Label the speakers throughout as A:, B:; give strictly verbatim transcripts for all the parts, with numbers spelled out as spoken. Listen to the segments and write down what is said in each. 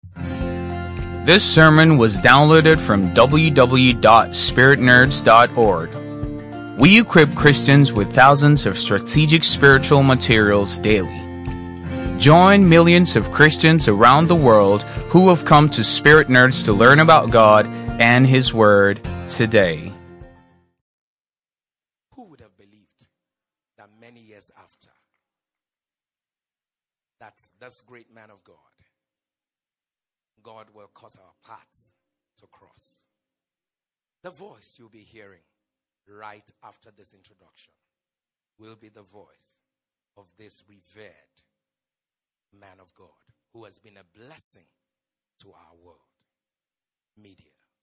A: This sermon was downloaded from w w w dot spirit nerds dot org. We equip Christians with thousands of strategic spiritual materials daily. Join millions of Christians around the world who have come to Spirit Nerds to learn about God and His Word today.
B: Who would have believed that many years after, that's this great man of God, God will cause our paths to cross? The voice you'll be hearing right after this introduction will be the voice of this revered man of God who has been a blessing to our world. Media.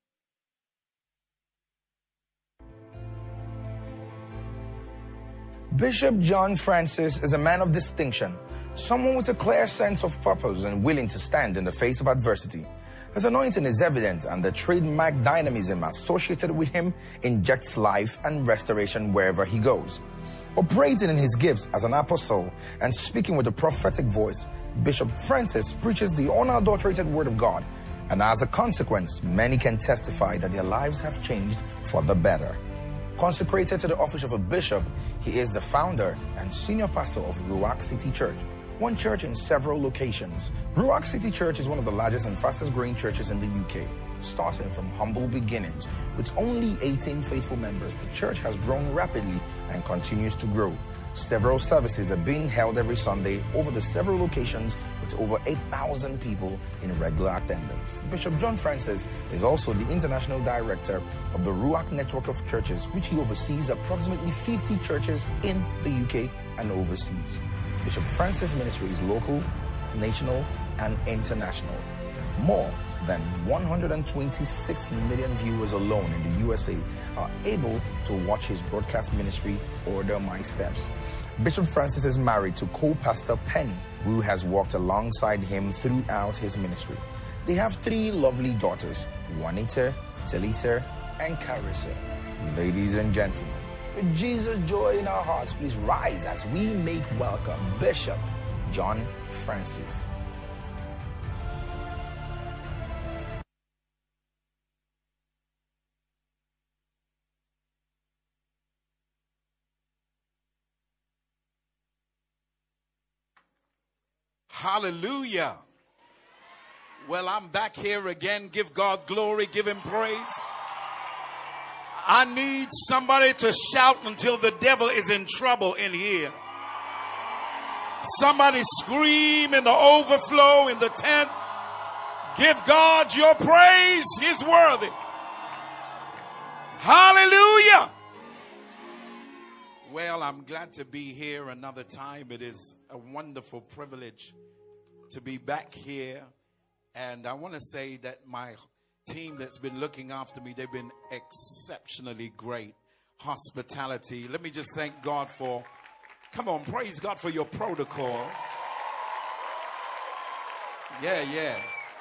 C: Bishop John Francis is a man of distinction, someone with a clear sense of purpose and willing to stand in the face of adversity. His anointing is evident, and the trademark dynamism associated with him injects life and restoration wherever he goes. Operating in his gifts as an apostle and speaking with a prophetic voice, Bishop Francis preaches the unadulterated word of God, and as a consequence, many can testify that their lives have changed for the better. Consecrated to the office of a bishop, he is the founder and senior pastor of Ruach City Church, one church in several locations. Ruach City Church is one of the largest and fastest growing churches in the U K. Starting from humble beginnings with only eighteen faithful members, the church has grown rapidly and continues to grow. Several services are being held every Sunday over the several locations with over eight thousand people in regular attendance. Bishop John Francis is also the international director of the Ruach Network of Churches, which he oversees approximately fifty churches in the U K and overseas. Bishop Francis' ministry is local, national, and international. More than one hundred twenty-six million viewers alone in the U S A are able to watch his broadcast ministry, Order My Steps. Bishop Francis is married to co-pastor Penny, who has walked alongside him throughout his ministry. They have three lovely daughters, Juanita, Talisa, and Carissa. Ladies and gentlemen, with Jesus' joy in our hearts, please rise as we make welcome Bishop John Francis.
B: Hallelujah. Well, I'm back here again. Give God glory. Give him praise. I need somebody to shout until the devil is in trouble in here. Somebody scream in the overflow in the tent. Give God your praise. He's worthy. Hallelujah. Well, I'm glad to be here another time. It is a wonderful privilege to be back here. And I want to say that my team that's been looking after me, they've been exceptionally great. Hospitality. Let me just thank God for, come on, praise God for your protocol. Yeah, yeah.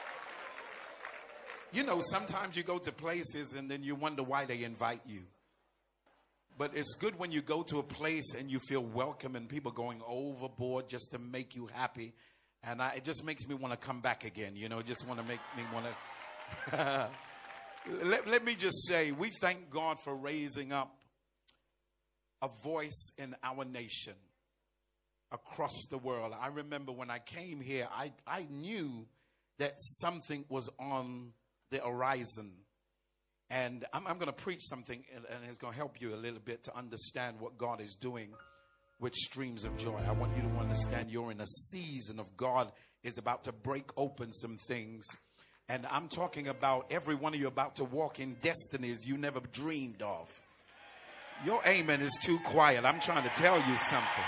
B: You know, sometimes you go to places and then you wonder why they invite you. But it's good when you go to a place and you feel welcome and people going overboard just to make you happy. And I, it just makes me want to come back again, you know, just want to make me want to. let, let me just say, we thank God for raising up a voice in our nation across the world. I remember when I came here, I, I knew that something was on the horizon. And I'm, I'm going to preach something, and, and it's going to help you a little bit to understand what God is doing with Streams of Joy. I want you to understand you're in a season of God is about to break open some things. And I'm talking about every one of you about to walk in destinies you never dreamed of. Your amen is too quiet. I'm trying to tell you something.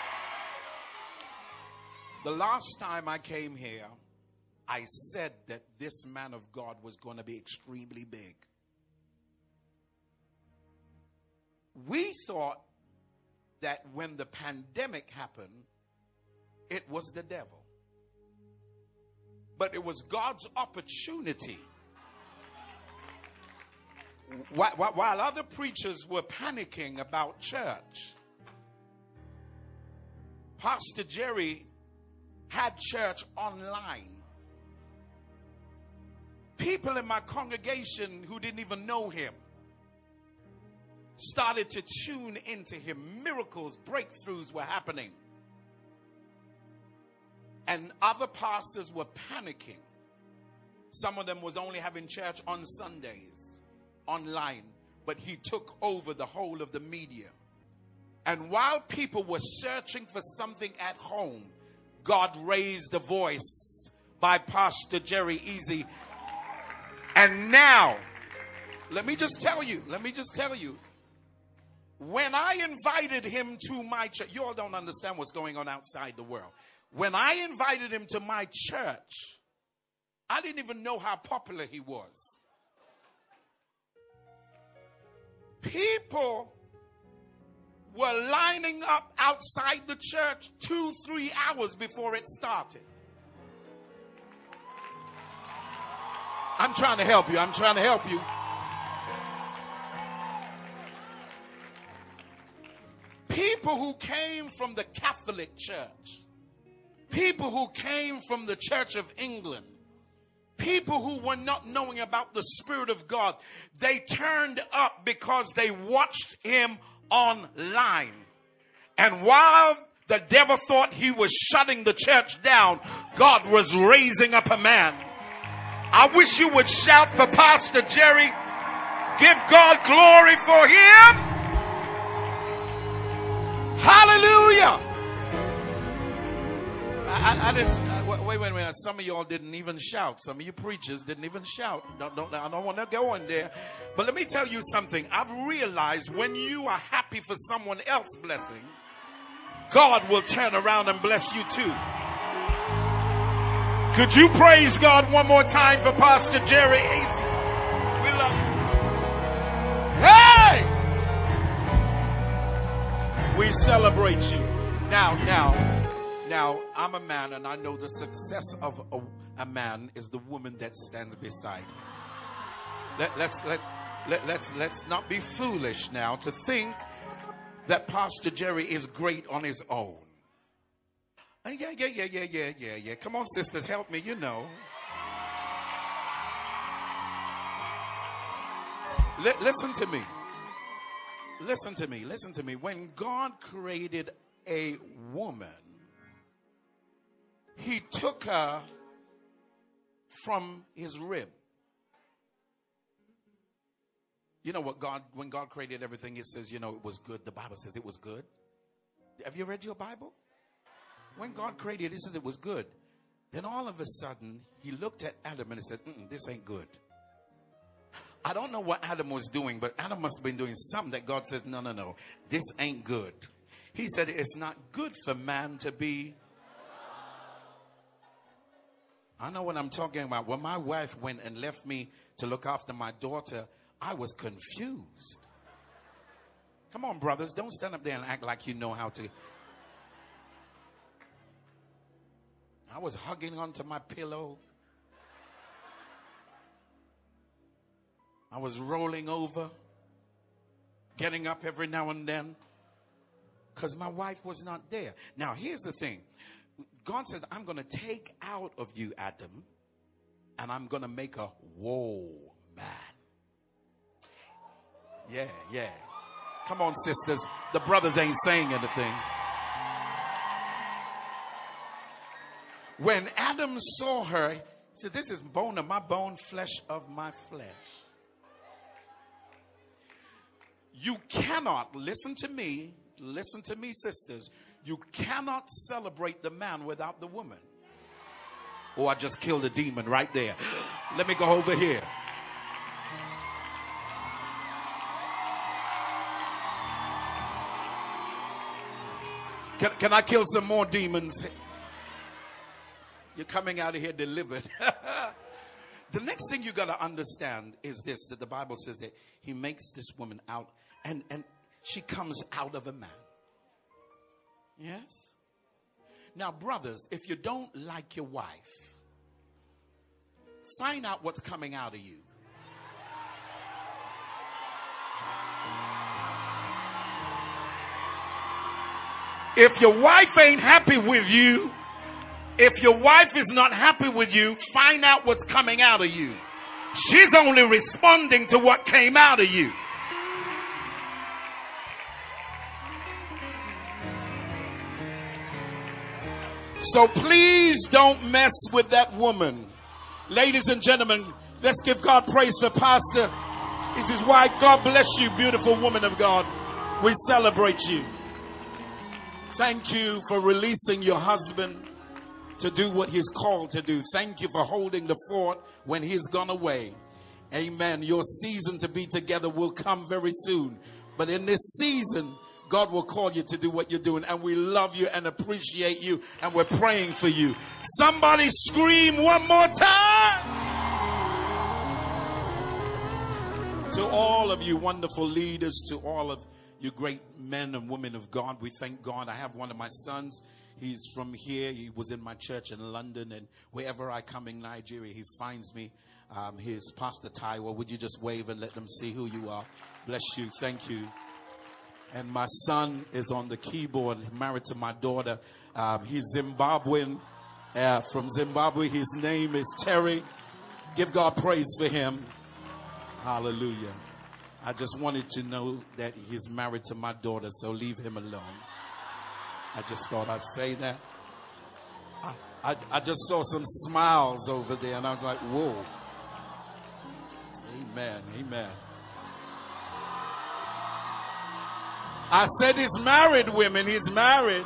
B: The last time I came here, I said that this man of God was going to be extremely big. We thought that when the pandemic happened, it was the devil. But it was God's opportunity. While, while other preachers were panicking about church, Pastor Jerry had church online. people in my congregation who didn't even know him started to tune into him. Miracles, breakthroughs were happening. And other pastors were panicking. Some of them was only having church on Sundays, online. But he took over the whole of the media. And while people were searching for something at home, God raised a voice by Pastor Jerry Easy. And now, let me just tell you, let me just tell you, when I invited him to my church, you all don't understand what's going on outside the world. When I invited him to my church, I didn't even know how popular he was. People were lining up outside the church two, three hours before it started. I'm trying to help you. I'm trying to help you. People who came from the Catholic Church, people who came from the Church of England, people who were not knowing about the Spirit of God, they turned up because they watched him online. And while the devil thought he was shutting the church down, God was raising up a man. I wish you would shout for Pastor Jerry. Give God glory for him. Hallelujah. I, I didn't. Uh, wait, wait a minute. Some of y'all didn't even shout. Some of you preachers didn't even shout. Don't, don't, I don't want to go in there. But let me tell you something. I've realized when you are happy for someone else's blessing, God will turn around and bless you too. Could you praise God one more time for Pastor Jerry Easy? We love you. Hey! We celebrate you. Now, now. Now, I'm a man, and I know the success of a, a man is the woman that stands beside him. Let, let's, let, let, let's, let's not be foolish now to think that Pastor Jerry is great on his own. Uh, yeah, yeah, yeah, yeah, yeah, yeah, yeah. Come on, sisters, help me, you know. L- listen to me. Listen to me. Listen to me. When God created a woman, he took her from his rib. You know what God, when God created everything, it says, you know, it was good. The Bible says it was good. Have you read your Bible? When God created it, it says it was good. Then all of a sudden, he looked at Adam and he said, Mm-mm, this ain't good. I don't know what Adam was doing, but Adam must have been doing something that God says, no, no, no, this ain't good. He said, it's not good for man to be. I know what I'm talking about. When my wife went and left me to look after my daughter, I was confused. Come on, brothers. Don't stand up there and act like you know how to. I was hugging onto my pillow. I was rolling over, getting up every now and then, because my wife was not there. Now, here's the thing. God says, I'm going to take out of you, Adam, and I'm going to make a whoa man. Yeah, yeah. Come on, sisters. The brothers ain't saying anything. When Adam saw her, he said, this is bone of my bone, flesh of my flesh. You cannot, listen to me, listen to me, sisters. You cannot celebrate the man without the woman. Oh, I just killed a demon right there. Let me go over here. Can, can I kill some more demons? You're coming out of here delivered. The next thing you got to understand is this, that the Bible says that he makes this woman out and, and she comes out of a man. Yes? Now, brothers, if you don't like your wife, find out what's coming out of you. If your wife ain't happy with you, if your wife is not happy with you, find out what's coming out of you. She's only responding to what came out of you. So please don't mess with that woman. Ladies and gentlemen, let's give God praise for Pastor. This is why God bless you, beautiful woman of God. We celebrate you. Thank you for releasing your husband to do what he's called to do. Thank you for holding the fort when he's gone away. Amen. Your season to be together will come very soon. But in this season, God will call you to do what you're doing. And we love you and appreciate you. And we're praying for you. Somebody scream one more time. To all of you wonderful leaders, to all of you great men and women of God, we thank God. I have one of my sons. He's from here. He was in my church in London. And wherever I come in Nigeria, he finds me. Um, here's Pastor Taiwo. Would you just wave and let them see who you are? Bless you. Thank you. And my son is on the keyboard. He's married to my daughter. Um, he's Zimbabwean. Uh, from Zimbabwe. His name is Terry. Give God praise for him. Hallelujah. I just wanted to know that he's married to my daughter, so leave him alone. I just thought I'd say that. I, I, I just saw some smiles over there, and I was like, whoa. Amen. Amen. I said he's married, women. He's married.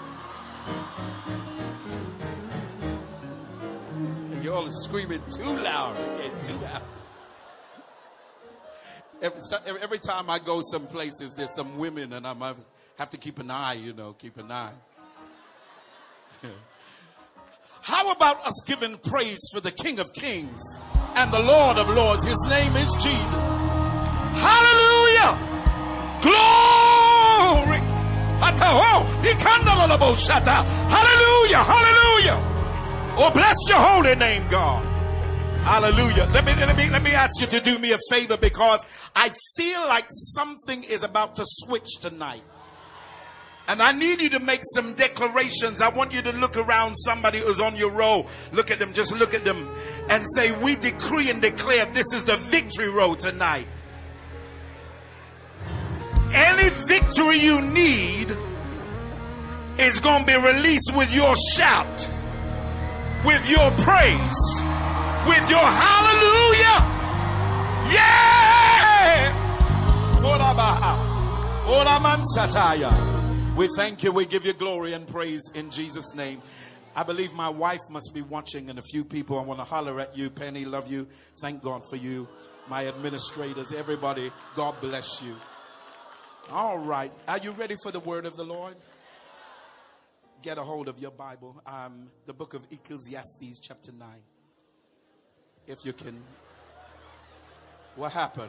B: You all are screaming too loud. Again, too loud. Every, every time I go some places, there's some women, and I have to keep an eye, you know, keep an eye. How about us giving praise for the King of Kings and the Lord of Lords? His name is Jesus. Hallelujah. Glory. Hallelujah. Hallelujah. Oh, bless your holy name, God. Hallelujah. Let me, let me, let me ask you to do me a favor, because I feel like something is about to switch tonight. And I need you to make some declarations. I want you to look around somebody who's on your row. Look at them. Just look at them and say, we decree and declare this is the victory row tonight. Any victory you need is going to be released with your shout, with your praise, with your hallelujah. Yeah. We thank you. We give you glory and praise in Jesus' name. I believe my wife must be watching, and a few people. I want to holler at you. Penny, love you. Thank God for you. My administrators, everybody, God bless you. All right. Are you ready for the word of the Lord? Get a hold of your Bible. Um, the book of Ecclesiastes, chapter nine. If you can. What happened?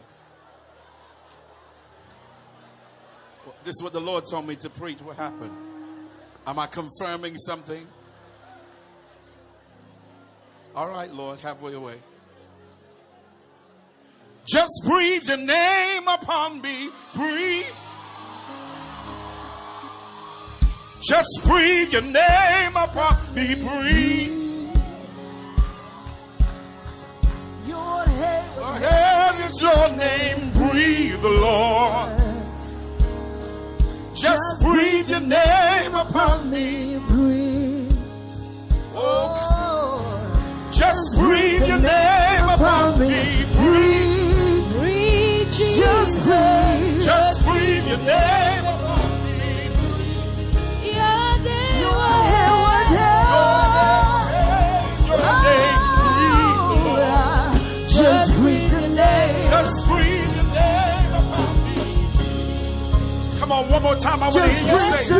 B: This is what the Lord told me to preach. What happened? Am I confirming something? All right, Lord, have your way. Just breathe your name upon me. Breathe. Just breathe your name upon me. Breathe. Your head, your head is your name. Breathe, the Lord. Just breathe your name upon me. Breathe. Oh, just breathe your name upon me. Breathe. Breathe, Jesus. Just breathe. Just breathe your name upon me. Your name. Your name. Your name. Breathe, the Lord. Just breathe the name. Just breathe your name upon me. Come on, one more time. I want to hear you say,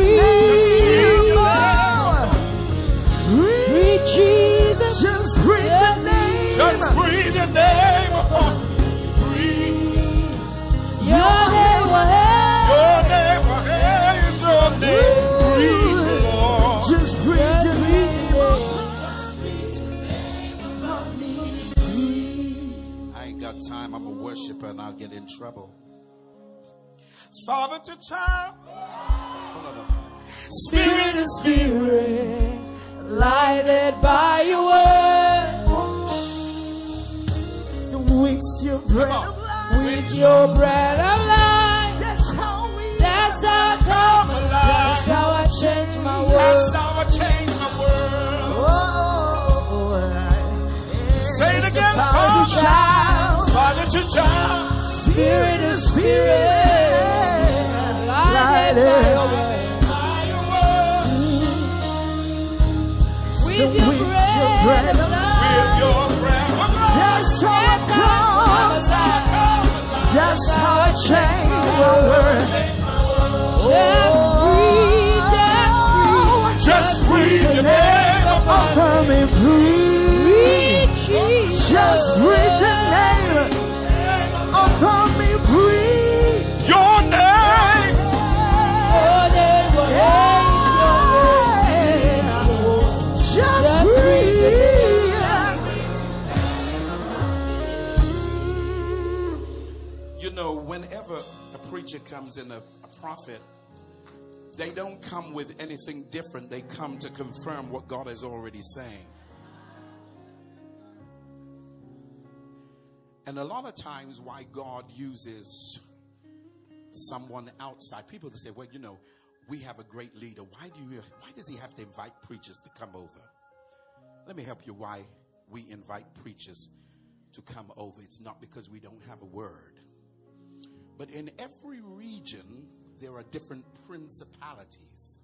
B: breathe, breathe, Jesus. Just breathe the name. Just breathe your name upon me. Breathe. Your name, your name, is your name. Breathe, Lord. Just breathe your name upon me. I ain't got time. I'm a worshiper and I'll get in trouble. Father to child, spirit to spirit, lighted by your word. We
D: your bread of life.
E: With your bread of life.
D: That's how we
E: That's how I come alive. That's how I change my world.
B: That's how I change my world.
D: Oh,
B: Say it again.
D: Father to child.
B: Father to child.
E: Spirit to spirit. Light it.
D: So with your bread of life.
B: With your bread of life.
D: That's how I come. That's how I change my world.
E: Just breathe, just breathe.
B: Just breathe your name upon
D: I'm coming, breathe.
E: Jesus.
D: Just breathe the name. I'm coming, breathe.
B: your name.
E: Oh, there was
D: Just breathe.
B: You know, whenever a preacher comes in, a, a prophet, they don't come with anything different. They come to confirm what God is already saying. And a lot of times why God uses someone outside, people that say, well, you know, we have a great leader. Why do you, why does he have to invite preachers to come over? Let me help you why we invite preachers to come over. It's not because we don't have a word. But in every region, there are different principalities.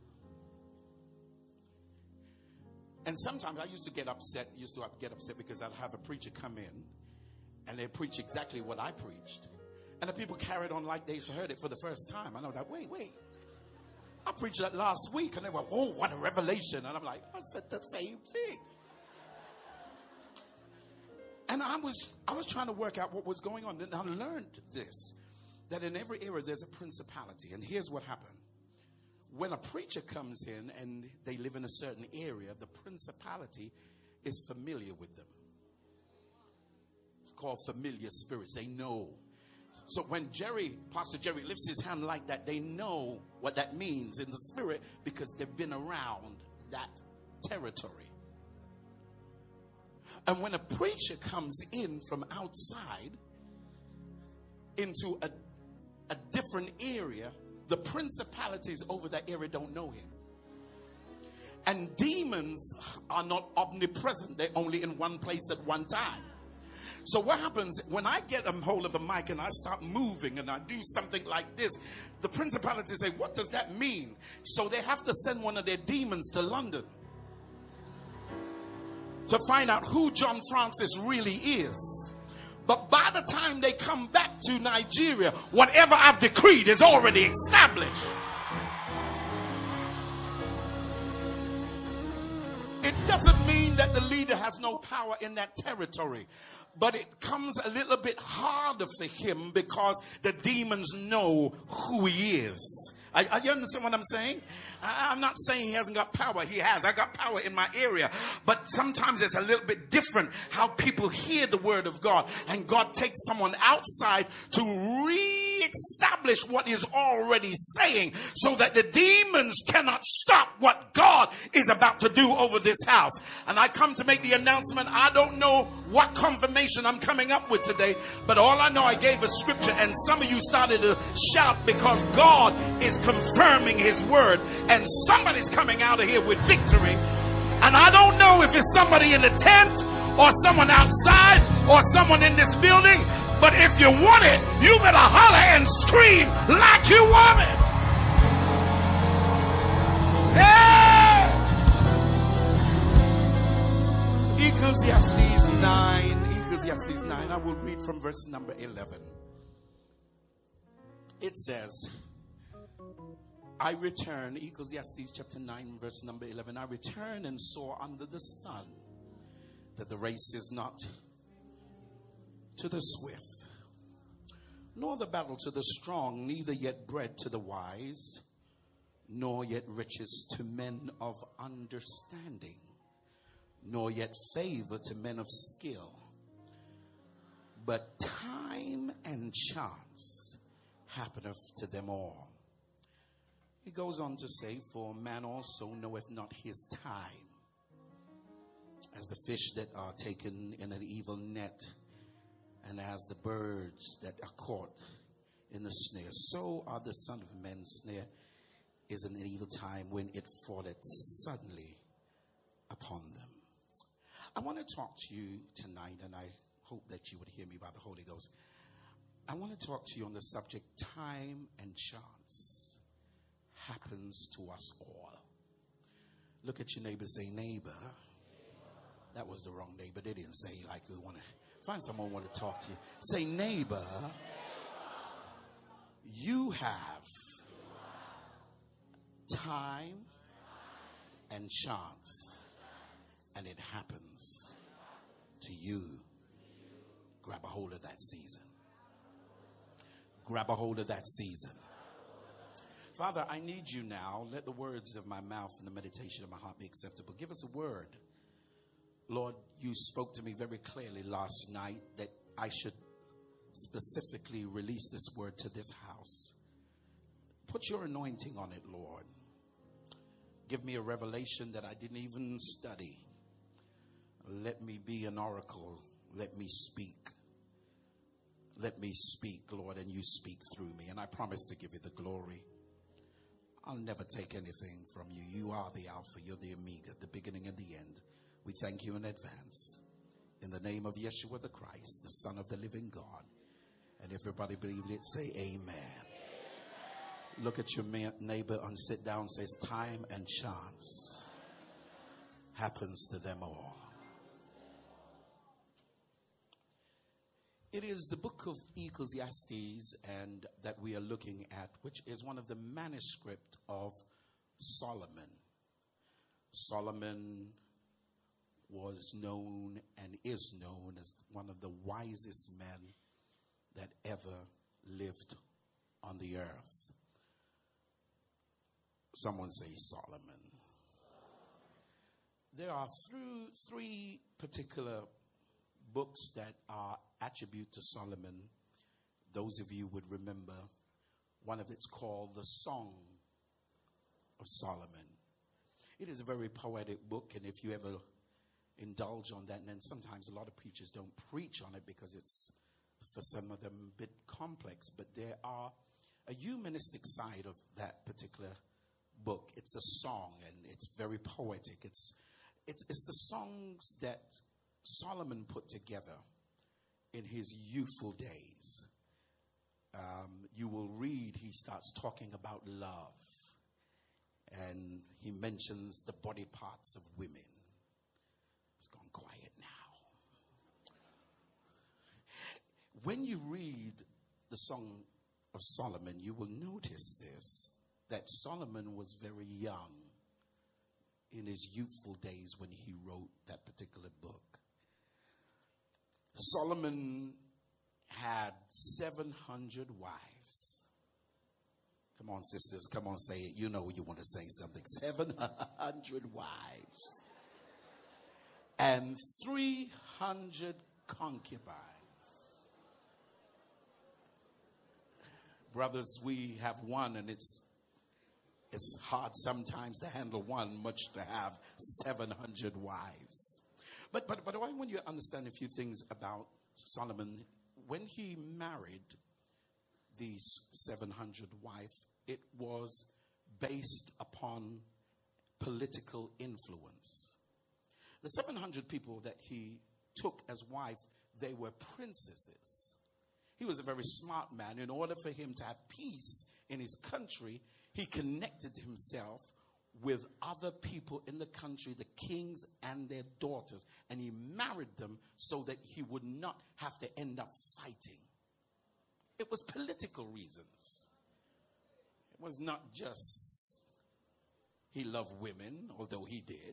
B: And sometimes I used to get upset, used to get upset because I'd have a preacher come in and they preach exactly what I preached. And the people carried on like they heard it for the first time. And I was like, wait, wait. I preached that last week. And they were, oh, what a revelation. And I'm like, I said the same thing. And I was I was trying to work out what was going on. And I learned this, that in every era there's a principality. And here's what happened. When a preacher comes in and they live in a certain area, the principality is familiar with them. It's called familiar spirits. They know. So when Jerry, Pastor Jerry lifts his hand like that, they know what that means in the spirit because they've been around that territory. And when a preacher comes in from outside into a, a different area, the principalities over that area don't know him. And demons are not omnipresent. They're only in one place at one time. So what happens when I get a hold of the mic and I start moving and I do something like this, the principalities say, what does that mean? So they have to send one of their demons to London to find out who John Francis really is. But by the time they come back to Nigeria, whatever I've decreed is already established. It doesn't mean that the leader has no power in that territory, but it comes a little bit harder for him because the demons know who he is. I, I, you understand what I'm saying? I, I'm not saying he hasn't got power. He has. I got power in my area. But sometimes it's a little bit different how people hear the word of God. And God takes someone outside to re-establish what he's already saying so that the demons cannot stop what God is about to do over this house. And I come to make the announcement. I don't know what confirmation I'm coming up with today, but all I know, I gave a scripture and some of you started to shout because God is confirming his word and somebody's coming out of here with victory. And I don't know if it's somebody in the tent or someone outside or someone in this building, but if you want it, you better holler and scream like you want it. Hey! Ecclesiastes nine. Ecclesiastes nine. I will read from verse number eleven. It says, I return, Ecclesiastes chapter nine, verse number eleven. I return and saw under the sun that the race is not to the swift, nor the battle to the strong, neither yet bread to the wise, nor yet riches to men of understanding, nor yet favor to men of skill. But time and chance happeneth to them all. He goes on to say, for man also knoweth not his time, as the fish that are taken in an evil net, And as the birds that are caught in the snare, so are the Son of Man's snare is an evil time when it falleth suddenly upon them. I want to talk to you tonight, and I hope that you would hear me by the Holy Ghost. I want to talk to you on the subject, time and chance happens to us all. Look at your neighbor, say neighbor. That was the wrong neighbor. They didn't say like we want to. Find someone who want to talk to you. Say neighbor, you have time and chance, and it happens to you. Grab a hold of that season. Grab a hold of that season. Father, I need you now. Let the words of my mouth and the meditation of my heart be acceptable. Give us a word. Lord, you spoke to me very clearly last night that I should specifically release this word to this house. Put your anointing on it, Lord. Give me a revelation that I didn't even study. Let me be an oracle. Let me speak. Let me speak, Lord, and you speak through me. And I promise to give you the glory. I'll never take anything from you. You are the Alpha. You're the Omega, the beginning and the end. We thank you in advance. In the name of Yeshua the Christ, the Son of the living God. And everybody believed it, say amen. Amen. Look at your neighbor and sit down and says, time and chance happens to them all. It is the book of Ecclesiastes and that we are looking at, which is one of the manuscript of Solomon. Solomon was known and is known as one of the wisest men that ever lived on the earth. Someone say Solomon. There are through three particular books that are attribute to Solomon. Those of you would remember one of it's called the Song of Solomon. It is a very poetic book, and if you ever indulge on that, and then sometimes a lot of preachers don't preach on it because it's for some of them a bit complex, but there are a humanistic side of that particular book. It's a song and it's very poetic. It's it's it's the songs that Solomon put together in his youthful days. Um, you will read, he starts talking about love, and he mentions the body parts of women. It's gone quiet now. When you read the Song of Solomon, you will notice this, that Solomon was very young in his youthful days when he wrote that particular book. Solomon had seven hundred wives. Come on, sisters, come on, say it. You know you want to say something. seven hundred wives. And three hundred concubines. Brothers, we have one, and it's it's hard sometimes to handle one, much to have seven hundred wives. But but but I want you to understand a few things about Solomon. When he married these seven hundred wives, it was based upon political influence. The seven hundred people that he took as wife, they were princesses. He was a very smart man. In order for him to have peace in his country, he connected himself with other people in the country, the kings and their daughters, and he married them so that he would not have to end up fighting. It was political reasons. It was not just he loved women, although he did.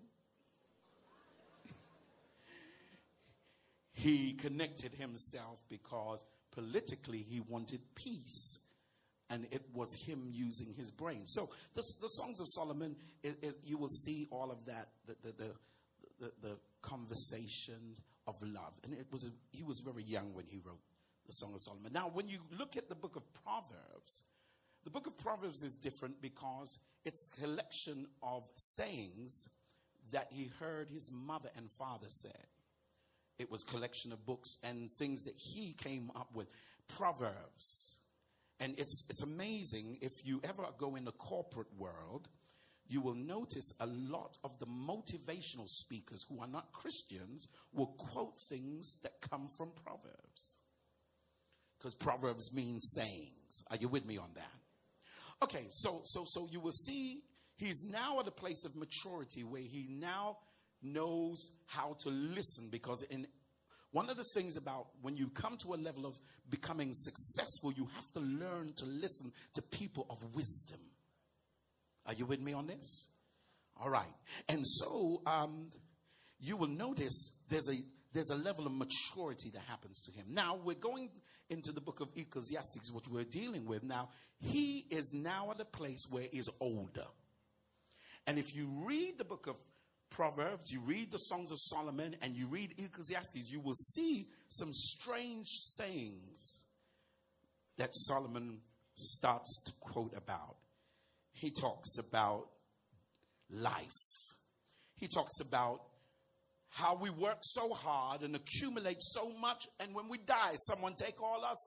B: He connected himself because politically he wanted peace. And it was him using his brain. So the, the Songs of Solomon, it, it, you will see all of that, the the, the, the, the conversation of love. And it was a, he was very young when he wrote the Song of Solomon. Now, when you look at the book of Proverbs, the book of Proverbs is different because it's a collection of sayings that he heard his mother and father say. It was a collection of books and things that he came up with. Proverbs. And it's it's amazing, if you ever go in the corporate world, you will notice a lot of the motivational speakers who are not Christians will quote things that come from Proverbs. Because Proverbs means sayings. Are you with me on that? Okay, so so so you will see he's now at a place of maturity where he now knows how to listen, because in one of the things about when you come to a level of becoming successful, you have to learn to listen to people of wisdom. Are you with me on this? All right. And so um, you will notice there's a there's a level of maturity that happens to him. Now we're going into the book of Ecclesiastes, which we're dealing with now. He is now at a place where he's older. And if you read the book of Proverbs, you read the Songs of Solomon, and you read Ecclesiastes, you will see some strange sayings that Solomon starts to quote about. He talks about life. He talks about how we work so hard and accumulate so much, and when we die, someone take all our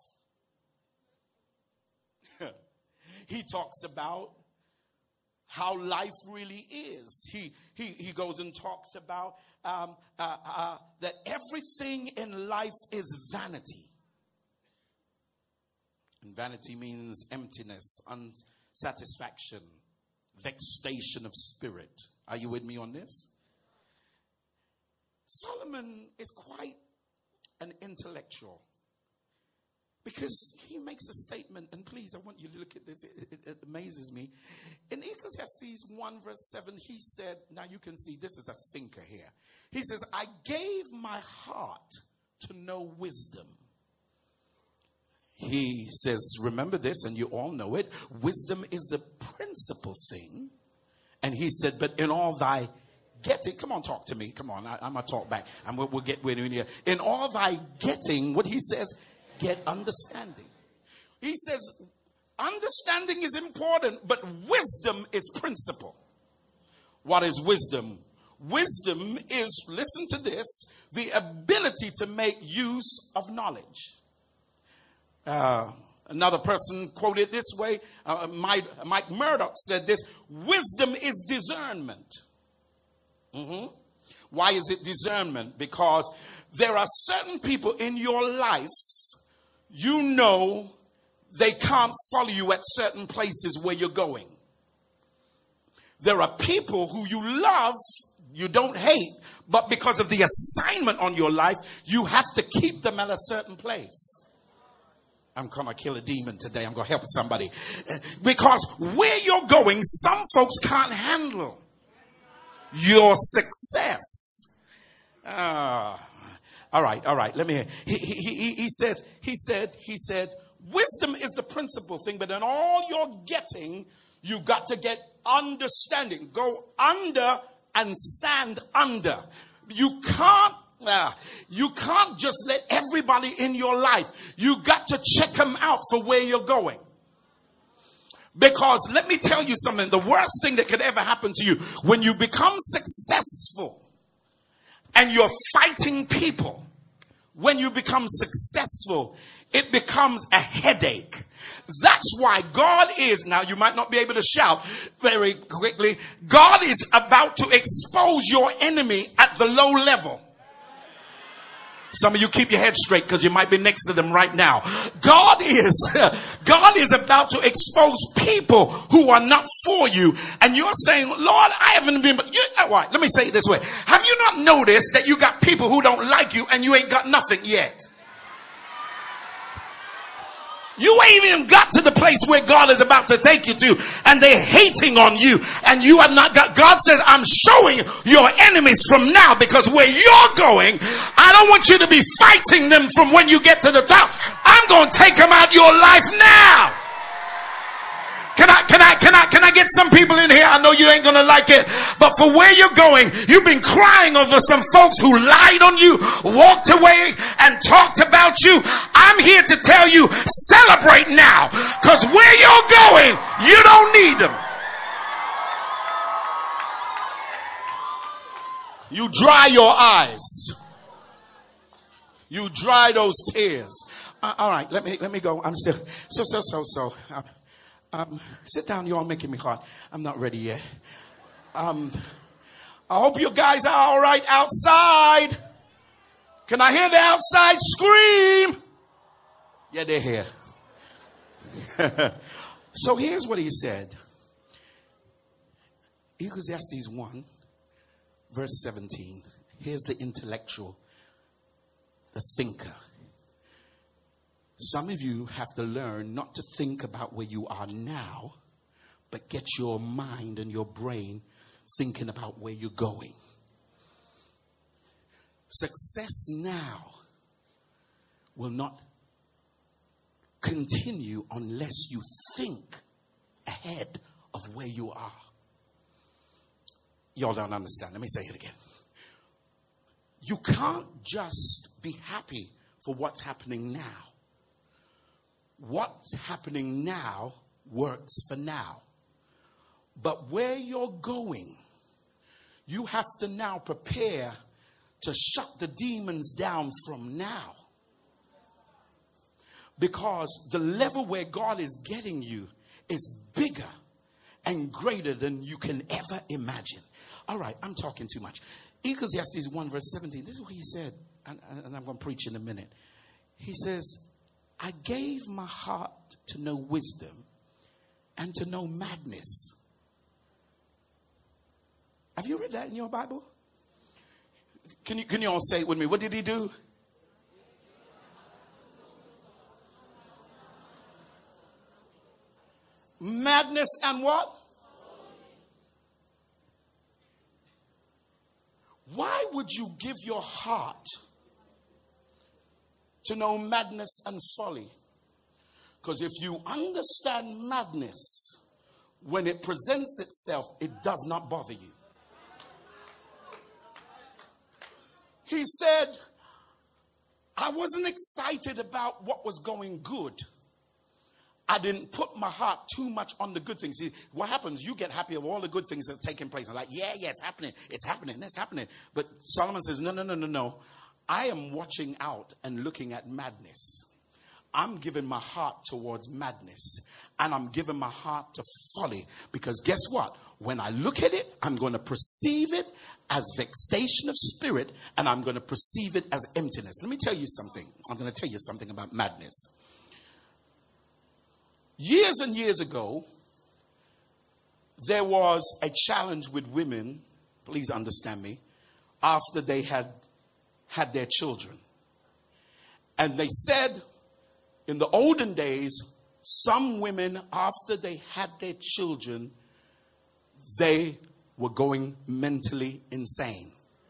B: stuff. He talks about how life really is. He he he goes and talks about um, uh, uh, that everything in life is vanity. And vanity means emptiness, unsatisfaction, vexation of spirit. Are you with me on this? Solomon is quite an intellectual, because he makes a statement, and please, I want you to look at this. It, it, it amazes me. In Ecclesiastes one verse seven, he said, now you can see this is a thinker here. He says, I gave my heart to know wisdom. He says, remember this, and you all know it. Wisdom is the principal thing. And he said, but in all thy getting, come on, talk to me. Come on, I, I'm going to talk back. And we'll, we'll get with you. In all thy getting, what he says, get understanding. He says, understanding is important, but wisdom is principle. What is wisdom? Wisdom is, listen to this, the ability to make use of knowledge. Uh, another person quoted this way. Uh, Mike, Mike Murdoch said this: wisdom is discernment. Mm-hmm. Why is it discernment? Because there are certain people in your life, you know, they can't follow you at certain places where you're going. There are people who you love, you don't hate, but because of the assignment on your life, you have to keep them at a certain place. I'm going to kill a demon today. I'm going to help somebody. Because where you're going, some folks can't handle your success. Ah, all right, all right. Let me hear. He, he, he, he said, he said, he said, wisdom is the principal thing, but in all you're getting, you got to get understanding. Go under and stand under. You can't Uh, you can't just let everybody in your life. You got to check them out for where you're going. Because let me tell you something. The worst thing that could ever happen to you when you become successful and you're fighting people, when you become successful, it becomes a headache. That's why God is, now you might not be able to shout very quickly, God is about to expose your enemy at the low level. Some of you keep your head straight because you might be next to them right now. God is, God is about to expose people who are not for you. And you're saying, Lord, I haven't been, but you, what? Let me say it this way. Have you not noticed that you got people who don't like you and you ain't got nothing yet? You ain't even got to the place where God is about to take you to, and they're hating on you, and you have not got. God says, I'm showing your enemies from now, because where you're going, I don't want you to be fighting them from when you get to the top. I'm going to take them out your life now. Can I, can I, can I, can I get some people in here? I know you ain't going to like it, but for where you're going, you've been crying over some folks who lied on you, walked away and talked about you. I'm here to tell you, celebrate now, because where you're going, you don't need them. You dry your eyes. You dry those tears. Uh, all right, let me let me go. I'm still so so so so. Um, um, sit down. You're all making me hot. I'm not ready yet. Um, I hope you guys are all right outside. Can I hear the outside scream? Yeah, they're here. So here's what he said. Ecclesiastes one, verse seventeen. Here's the intellectual, the thinker. Some of you have to learn not to think about where you are now, but get your mind and your brain thinking about where you're going. Success now will not continue unless you think ahead of where you are. Y'all don't understand. Let me say it again. You can't just be happy for what's happening now. What's happening now works for now. But where you're going, you have to now prepare to shut the demons down from now. Because the level where God is getting you is bigger and greater than you can ever imagine. All right, I'm talking too much. Ecclesiastes one verse seventeen. This is what he said. And, and I'm going to preach in a minute. He says, I gave my heart to know wisdom and to know madness. Have you read that in your Bible? Can you, can you all say it with me? What did he do? Madness and what? Why would you give your heart to know madness and folly? Because if you understand madness, when it presents itself, it does not bother you. He said, I wasn't excited about what was going good. I didn't put my heart too much on the good things. See, what happens, you get happy of all the good things that are taking place. I'm like, yeah, yeah, it's happening. It's happening. It's happening. But Solomon says, no, no, no, no, no. I am watching out and looking at madness. I'm giving my heart towards madness. And I'm giving my heart to folly. Because guess what? When I look at it, I'm going to perceive it as vexation of spirit. And I'm going to perceive it as emptiness. Let me tell you something. I'm going to tell you something about madness. Years and years ago, there was a challenge with women, please understand me, after they had had their children. And they said in the olden days, some women, after they had their children, they were going mentally insane.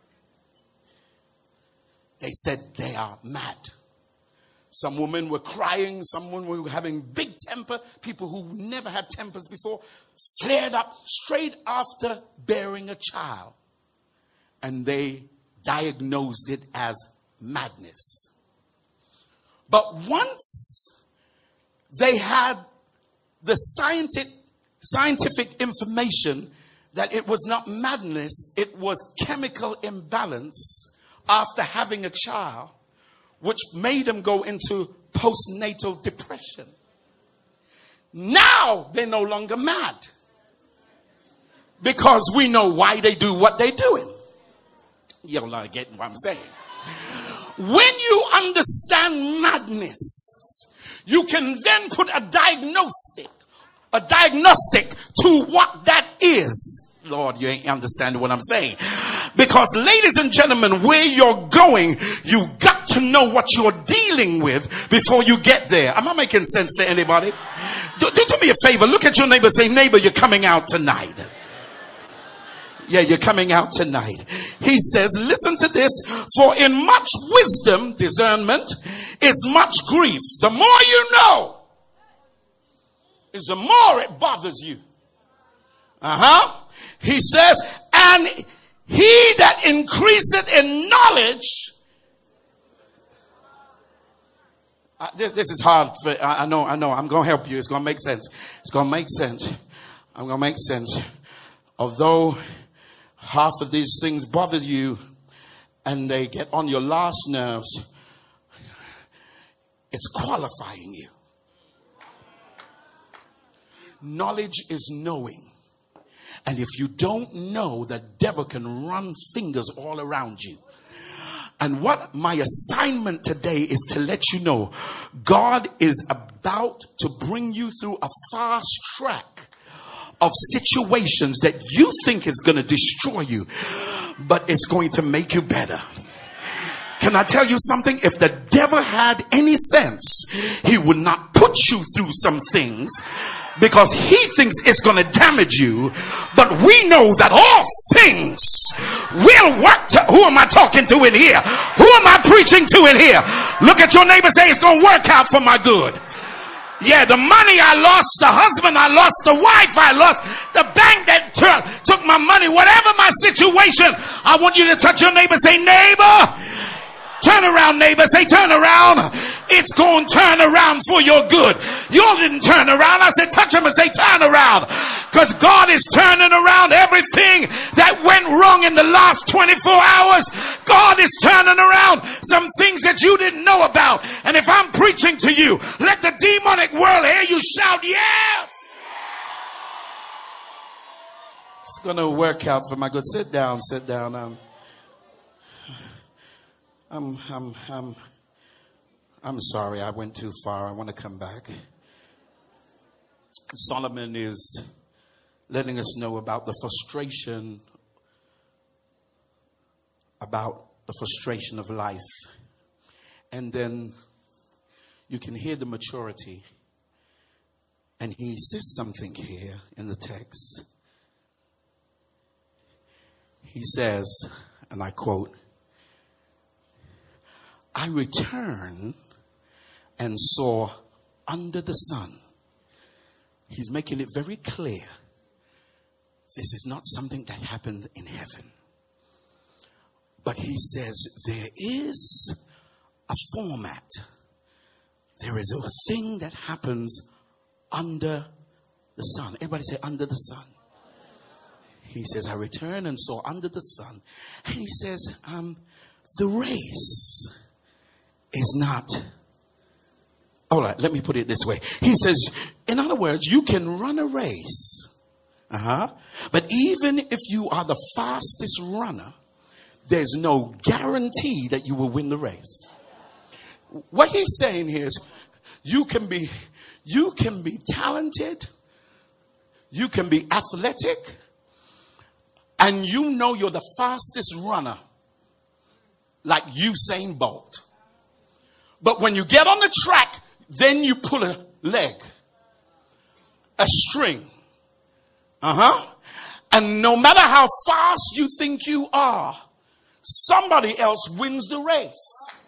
B: They said they are mad. Some women were crying. Some women were having big temper. People who never had tempers before flared up straight after bearing a child. And they diagnosed it as madness. But once they had the scientific, scientific information that it was not madness, it was chemical imbalance after having a child, which made them go into postnatal depression. Now they're no longer mad. Because we know why they do what they're doing. You're not getting what I'm saying. When you understand madness, you can then put a diagnostic, a diagnostic to what that is. Lord, you ain't understanding what I'm saying. Because, ladies and gentlemen, where you're going, you got to know what you're dealing with before you get there. Am I making sense to anybody? Do, do, do me a favor. Look at your neighbor. Say, neighbor, you're coming out tonight. Yeah, you're coming out tonight. He says, listen to this. For in much wisdom, discernment, is much grief. The more you know, is the more it bothers you. Uh-huh. He says, and he that increaseth in knowledge. Uh, this, this is hard. For, I, I know, I know. I'm going to help you. It's going to make sense. It's going to make sense. I'm going to make sense. Although half of these things bother you and they get on your last nerves, It's qualifying you. Knowledge is knowing. And if you don't know, the devil can run fingers all around you. And what my assignment today is to let you know, God is about to bring you through a fast track of situations that you think is going to destroy you, but it's going to make you better. Can I tell you something? If the devil had any sense, he would not put you through some things because he thinks it's going to damage you. But we know that all things will work to, who am I talking to in here? Who am I preaching to in here? Look at your neighbor, say it's going to work out for my good. Yeah, the money I lost, the husband I lost, the wife I lost, the bank that t- took my money, whatever my situation, I want you to touch your neighbor, say, neighbor, turn around, neighbor. Say, turn around. It's going to turn around for your good. You all didn't turn around. I said, touch him and say, turn around. Because God is turning around everything that went wrong in the last twenty-four hours. God is turning around some things that you didn't know about. And if I'm preaching to you, let the demonic world hear you shout, yes. It's going to work out for my good. Sit down, sit down. Um, I'm, I'm, I'm, I'm sorry. I went too far. I want to come back. Solomon is letting us know about the frustration, about the frustration of life. And then you can hear the maturity. And he says something here in the text. He says, and I quote, I returned and saw under the sun. He's making it very clear. This is not something that happened in heaven. But he says there is a format. There is a thing that happens under the sun. Everybody say under the sun. He says, I returned and saw under the sun. And he says, um, the race is not. All right, let me put it this way. He says, in other words, you can run a race. Uh-huh. But even if you are the fastest runner, there's no guarantee that you will win the race. What he's saying here is you can be, you can be talented. You can be athletic. And you know you're the fastest runner. Like Usain Bolt. But when you get on the track, then you pull a leg, a string. Uh-huh. And no matter how fast you think you are, somebody else wins the race.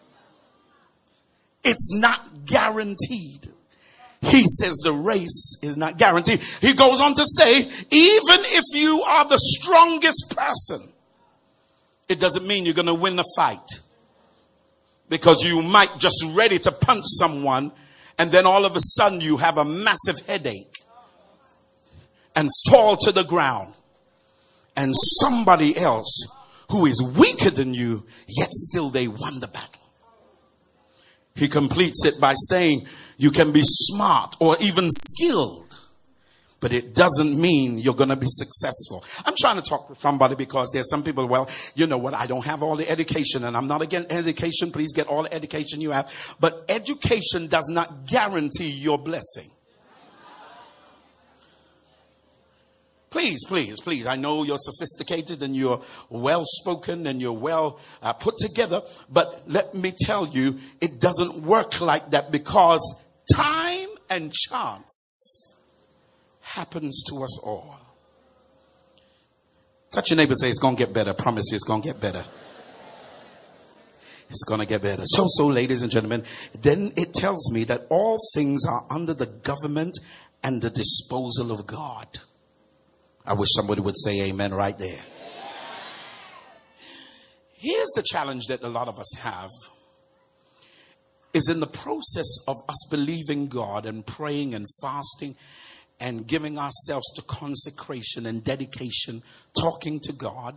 B: It's not guaranteed. He says the race is not guaranteed. He goes on to say, even if you are the strongest person, it doesn't mean you're going to win the fight. Because you might just ready to punch someone and then all of a sudden you have a massive headache and fall to the ground. And somebody else who is weaker than you, yet still they won the battle. He completes it by saying you can be smart or even skilled, but it doesn't mean you're going to be successful. I'm trying to talk to somebody because there's some people, well, you know what, I don't have all the education, and I'm not against education. Please get all the education you have. But education does not guarantee your blessing. Please, please, please. I know you're sophisticated and you're well-spoken and you're well uh, put together. But let me tell you, it doesn't work like that because time and chance happens to us all. Touch your neighbor and say, it's going to get better. I promise you it's going to get better. It's going to get better. So, so, ladies and gentlemen, then it tells me that all things are under the government and the disposal of God. I wish somebody would say amen right there. Here's the challenge that a lot of us have. Is in the process of us believing God and praying and fasting and giving ourselves to consecration and dedication, talking to God.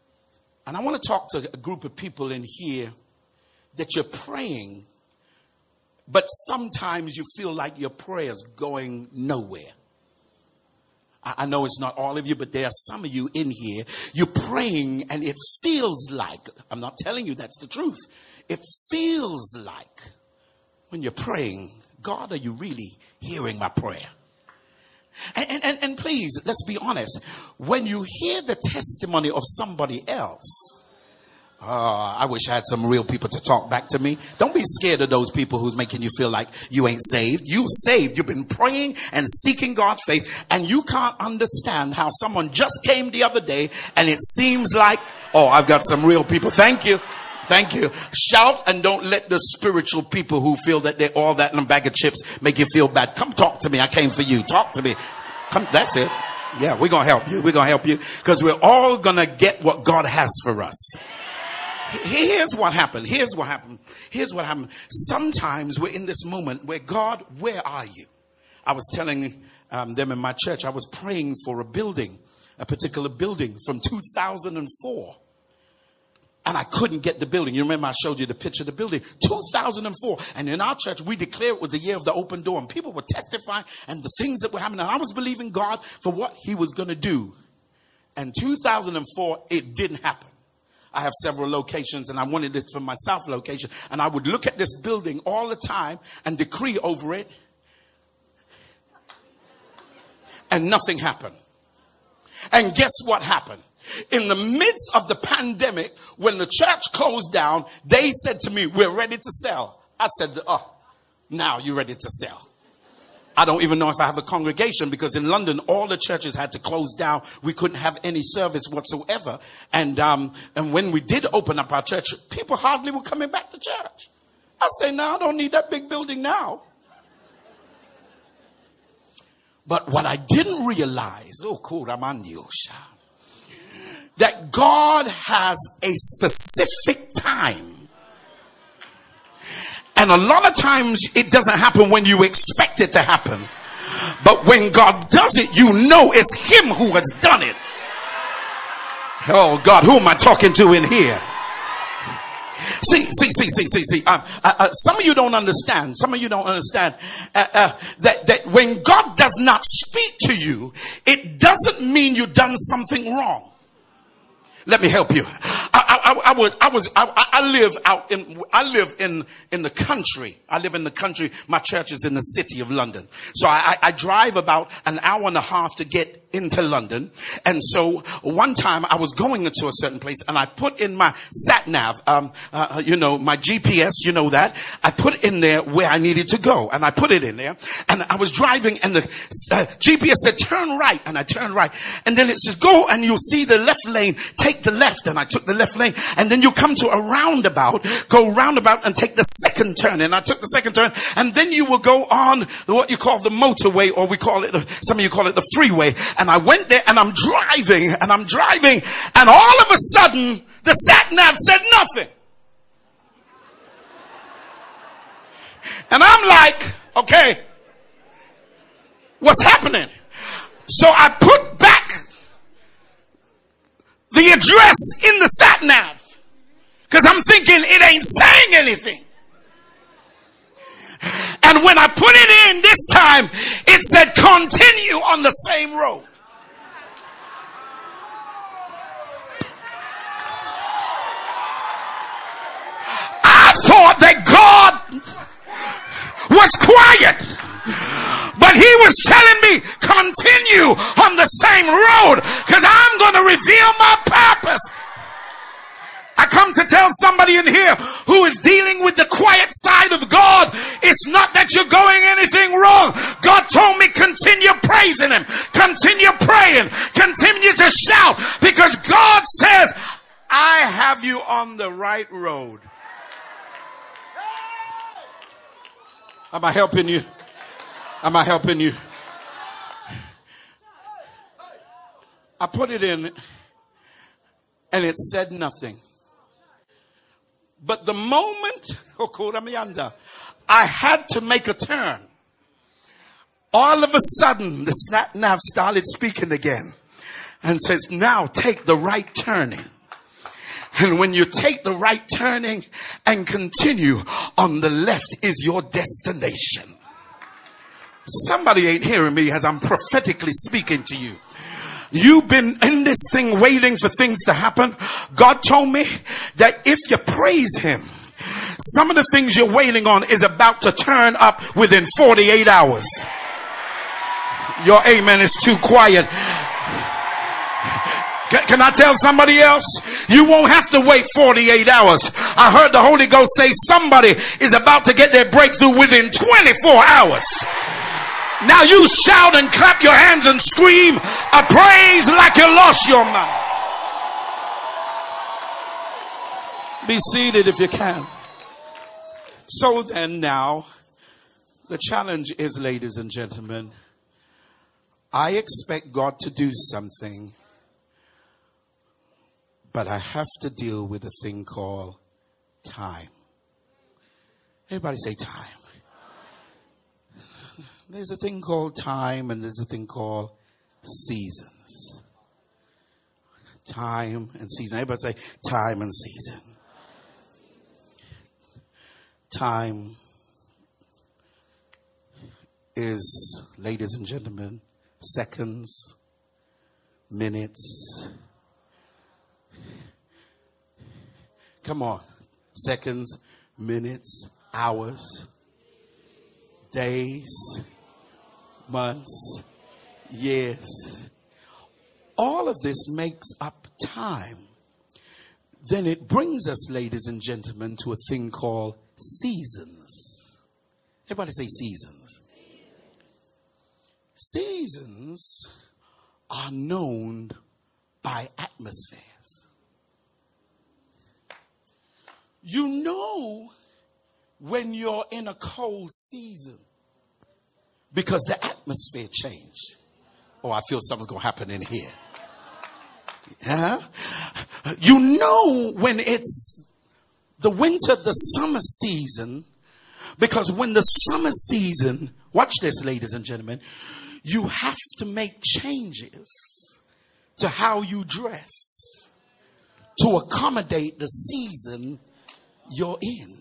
B: And I want to talk to a group of people in here that you're praying, But sometimes you feel like your prayer's going nowhere. I, I know it's not all of you, but there are some of you in here. You're praying and it feels like, I'm not telling you that's the truth. It feels like when you're praying, God, are you really hearing my prayer? And, and, and please, let's be honest. When you hear the testimony of somebody else, uh, I wish I had some real people to talk back to me. Don't be scared of those people who's making you feel like you ain't saved. You saved. You've been praying and seeking God's faith, and you can't understand how someone just came the other day and it seems like, oh, I've got some real people. Thank you. Thank you. Shout and don't let the spiritual people who feel that they're all that in a bag of chips make you feel bad. Come talk to me. I came for you. Talk to me. Come. That's it. Yeah, we're going to help you. We're going to help you because we're all going to get what God has for us. Here's what happened. Here's what happened. Here's what happened. Sometimes we're in this moment where, God, where are you? I was telling um, them in my church, I was praying for a building, a particular building from two thousand four. And I couldn't get the building. You remember I showed you the picture of the building. two thousand four. And in our church, we declared it was the year of the open door. And people were testifying and the things that were happening. And I was believing God for what he was going to do. And two thousand four, it didn't happen. I have several locations and I wanted this for my South location. And I would look at this building all the time and decree over it. And nothing happened. And guess what happened? In the midst of the pandemic, when the church closed down, they said to me, we're ready to sell. I said, oh, now you're ready to sell. I don't even know if I have a congregation because in London, all the churches had to close down. We couldn't have any service whatsoever. And, um, and when we did open up our church, people hardly were coming back to church. I say, no, I don't need that big building now. But what I didn't realize, oh, Kuramandiosha, that God has a specific time. And a lot of times it doesn't happen when you expect it to happen. But when God does it, you know it's him who has done it. Oh God, who am I talking to in here? See, see, see, see, see, see. Uh, uh, uh, some of you don't understand. Some of you don't understand uh, uh, that, that when God does not speak to you, it doesn't mean you've done something wrong. Let me help you. I, I, I was, I was, I, I live out in, I live in, in the country. I live in the country. My church is in the city of London. So I, I drive about an hour and a half to get into London. And so one time I was going into a certain place and I put in my sat nav, um, uh, you know, my G P S, you know that. I put in there where I needed to go and I put it in there and I was driving and the uh, G P S said, turn right. And I turned right. And then it said, go and you'll see the left lane. Take the left. And I took the left lane. And then you come to a roundabout, go roundabout and take the second turn. And I took the second turn. And then you will go on what you call the motorway, or we call it, some of you call it the freeway. And I went there and I'm driving and I'm driving. And all of a sudden, the sat nav said nothing. And I'm like, okay, what's happening? So I put back the address in the sat nav because I'm thinking it ain't saying anything. And when I put it in this time, it said continue on the same road. I thought that God was quiet, but he was telling me continue on the same road because I'm going to reveal my purpose. I come to tell somebody in here who is dealing with the quiet side of God, it's not that you're going anything wrong. God told me continue praising him, continue praying, continue to shout, because God says, I have you on the right road. Am I helping you? Am I helping you? I put it in and it said nothing. But the moment I had to make a turn, all of a sudden the sat nav started speaking again and says, now take the right turning. And when you take the right turning and continue, on the left is your destination. Somebody ain't hearing me as I'm prophetically speaking to you. You've been in this thing waiting for things to happen. God told me that if you praise him, some of the things you're waiting on is about to turn up within forty-eight hours. Your amen is too quiet. Can, can I tell somebody else? You won't have to wait forty-eight hours. I heard the Holy Ghost say somebody is about to get their breakthrough within twenty-four hours. Now you shout and clap your hands and scream a praise like you lost your mind. Be seated if you can. So then now, the challenge is, ladies and gentlemen, I expect God to do something, but I have to deal with a thing called time. Everybody say time. There's a thing called time and there's a thing called seasons. Time and season. Everybody say time and season. Time is, ladies and gentlemen, seconds, minutes. Come on. Seconds, minutes, hours, days, months, years. All of this makes up time. Then it brings us, ladies and gentlemen, to a thing called seasons. Everybody say seasons. Seasons are known by atmospheres. You know when you're in a cold season because the atmosphere changed. Oh, I feel something's going to happen in here. Yeah. You know when it's the winter, the summer season, because when the summer season, watch this, ladies and gentlemen, you have to make changes to how you dress to accommodate the season you're in.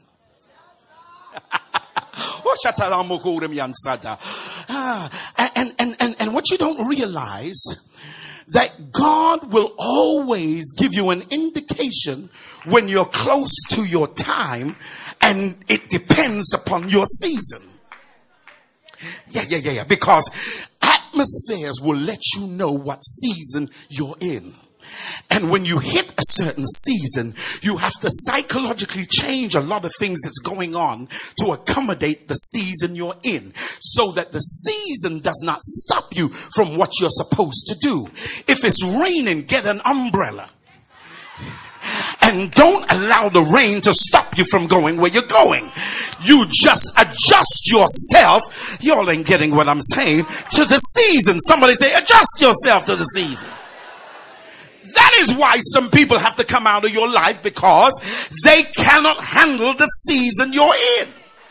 B: and, and, and, and what you don't realize, that God will always give you an indication when you're close to your time, and it depends upon your season. Yeah, yeah, yeah, yeah. Because atmospheres will let you know what season you're in. And when you hit a certain season, you have to psychologically change a lot of things that's going on to accommodate the season you're in, so that the season does not stop you from what you're supposed to do. If it's raining, get an umbrella. And don't allow the rain to stop you from going where you're going. You just adjust yourself. Y'all ain't getting what I'm saying. To the season. Somebody say, adjust yourself to the season. That is why some people have to come out of your life, because they cannot handle the season you're in.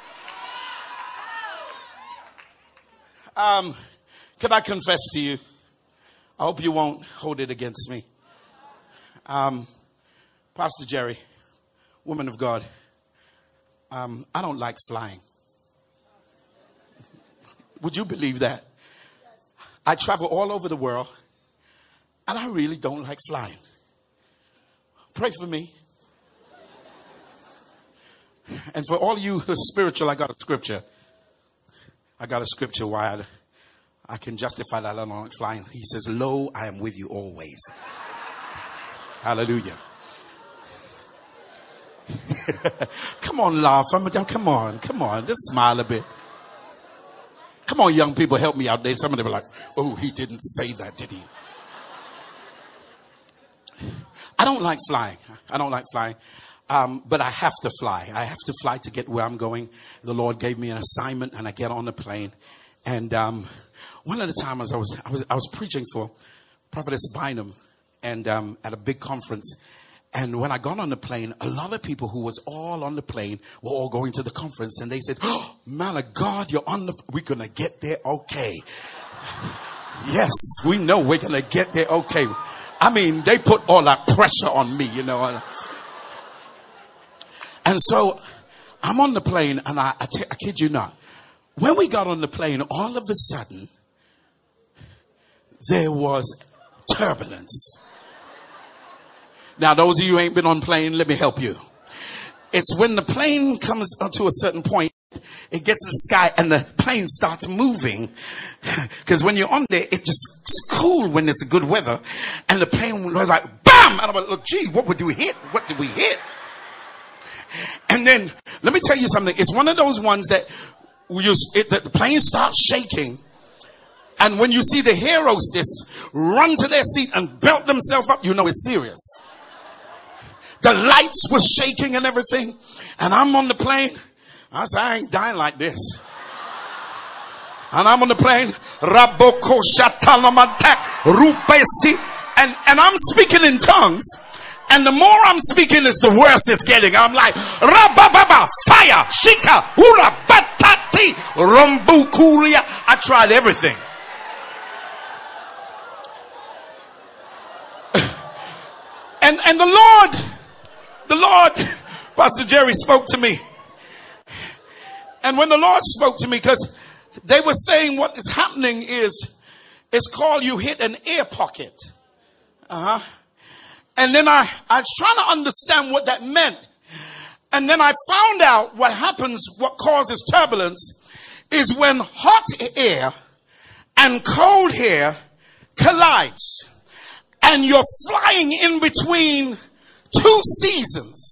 B: Um, can I confess to you? I hope you won't hold it against me. Um, Pastor Jerry, woman of God, um, I don't like flying. Would you believe that? I travel all over the world, and I really don't like flying. Pray for me. And for all you who are spiritual, I got a scripture. I got a scripture why I, I can justify that I don't like flying. He says, lo, I am with you always. Hallelujah. Come on, laugh. Come on, come on. Just smile a bit. Come on, young people, help me out there. Some of them are like, oh, he didn't say that, did he? I don't like flying. I don't like flying. Um, but I have to fly. I have to fly to get where I'm going. The Lord gave me an assignment, and I get on the plane. And um, one of the times I was, I was I was preaching for Prophetess Bynum, and um, at a big conference. And when I got on the plane, a lot of people who was all on the plane were all going to the conference, and they said, oh, man of God, you're on the, we're going to get there okay. Yes, we know we're going to get there okay. I mean, they put all that pressure on me, you know. And so I'm on the plane, and I, I, t- I kid you not. When we got on the plane, all of a sudden, there was turbulence. Now, those of you who ain't been on plane, let me help you. It's when the plane comes to a certain point, it gets to the sky and the plane starts moving. Because when you're on there, it just it's cool when it's a good weather. And the plane was like, bam! And I'm like, look, gee, what would we hit? What did we hit? And then, let me tell you something. It's one of those ones that you, it, the plane starts shaking. And when you see the air hostess run to their seat and belt themselves up, you know it's serious. The lights were shaking and everything. And I'm on the plane. I said, I ain't dying like this. And I'm on the plane. And, and I'm speaking in tongues. And the more I'm speaking, is the worse it's getting. I'm like, Rabababa, fire, shika, ura, batati, rumbu, kuria. I tried everything. and, and the Lord, the Lord, Pastor Jerry spoke to me. And when the Lord spoke to me, because they were saying what is happening is, it's called you hit an air pocket. Uh-huh. And then I, I was trying to understand what that meant. And then I found out what happens, what causes turbulence is when hot air and cold air collides. And you're flying in between two seasons.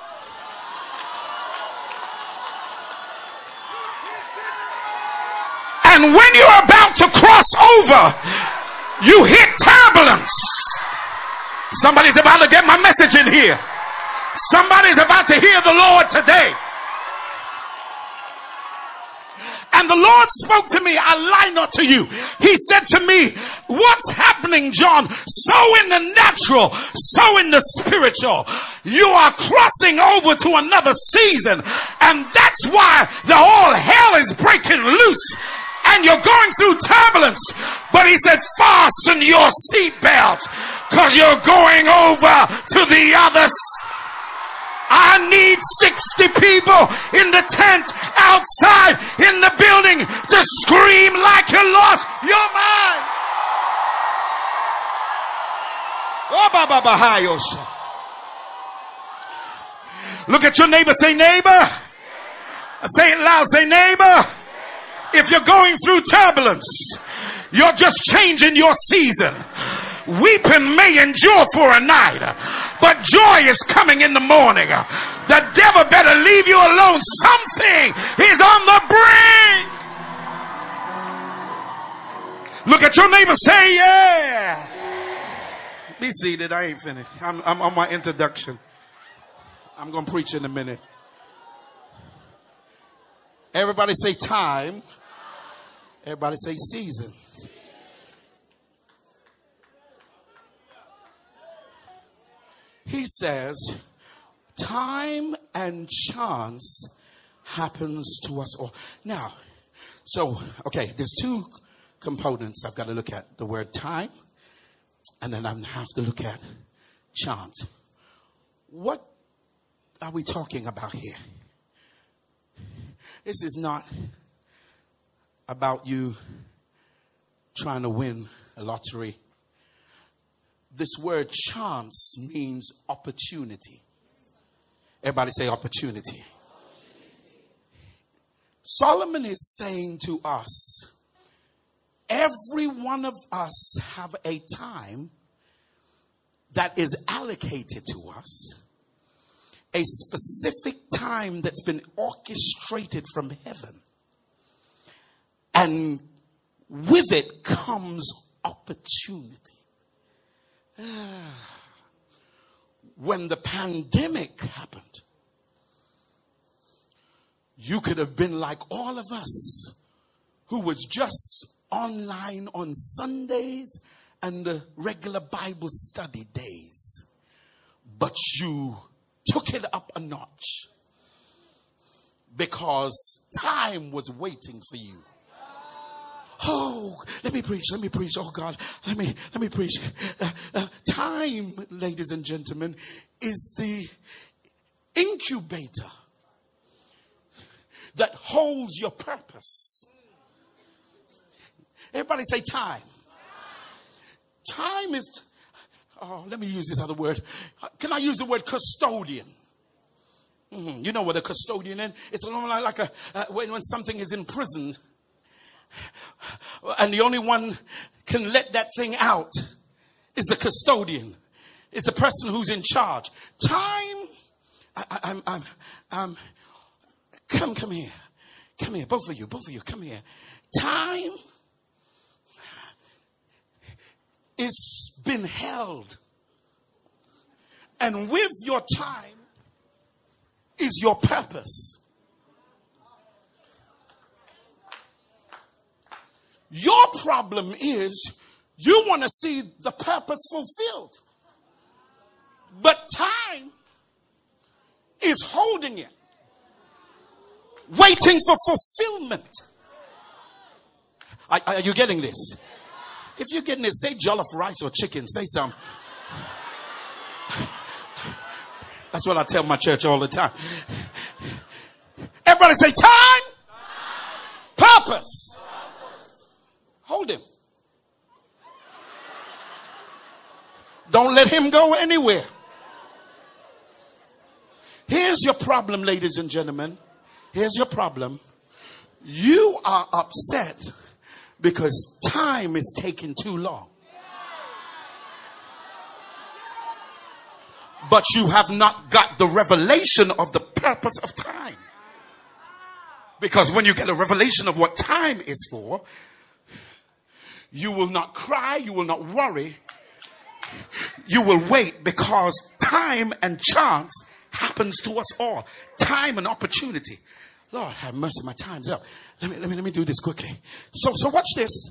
B: And when you're about to cross over, you hit turbulence. Somebody's about to get my message in here. Somebody's about to hear the Lord today. And the Lord spoke to me, I lie not to you. He said to me, what's happening, John? So in the natural, so in the spiritual. You are crossing over to another season. And that's why the whole hell is breaking loose. And you're going through turbulence. But he said, fasten your seatbelt, because you're going over to the other side. I need sixty people in the tent, outside, in the building, to scream like you lost your mind. Look at your neighbor. Say, neighbor. Say it loud. Say, neighbor. If you're going through turbulence, you're just changing your season. Weeping may endure for a night, but joy is coming in the morning. The devil better leave you alone. Something is on the brink. Look at your neighbor. Say, yeah. Be seated. I ain't finished. I'm, I'm on my introduction. I'm going to preach in a minute. Everybody say time. Everybody say season. He says, time and chance happens to us all. Now, so, okay, there's two components I've got to look at. The word time, and then I have to look at chance. What are we talking about here? This is not about you trying to win a lottery. This word chance means opportunity. Everybody say opportunity. Solomon is saying to us, every one of us have a time that is allocated to us. A specific time that's been orchestrated from heaven. And with it comes opportunity. When the pandemic happened, you could have been like all of us who was just online on Sundays and the regular Bible study days. But you took it up a notch because time was waiting for you. Oh, let me preach, let me preach. Oh God, let me, let me preach. Uh, uh, time, ladies and gentlemen, is the, incubator that holds your purpose. Everybody say time. Time is, oh, let me use this other word. Can I use the word custodian? Mm-hmm. You know what a custodian is? It's like a, uh, when, when something is imprisoned and the only one can let that thing out is the custodian. Is the person who's in charge. Time, I, I, I'm, I'm, I'm, come, come here. Come here, both of you, both of you, come here. Time is been held. And with your time is your purpose. Your problem is you want to see the purpose fulfilled. But time is holding it, waiting for fulfillment. Are, are you getting this? If you're getting this, say jollof rice or chicken. Say something. That's what I tell my church all the time. Everybody say time, time. Purpose. Purpose. Hold him. Don't let him go anywhere. Here's your problem, ladies and gentlemen. Here's your problem. You are upset because time is taking too long. But you have not got the revelation of the purpose of time. Because when you get a revelation of what time is for, you will not cry, you will not worry. You will wait, because time and chance happens to us all. Time and opportunity. Lord have mercy, my time's up. Let me, let me, let me do this quickly. So, so watch this.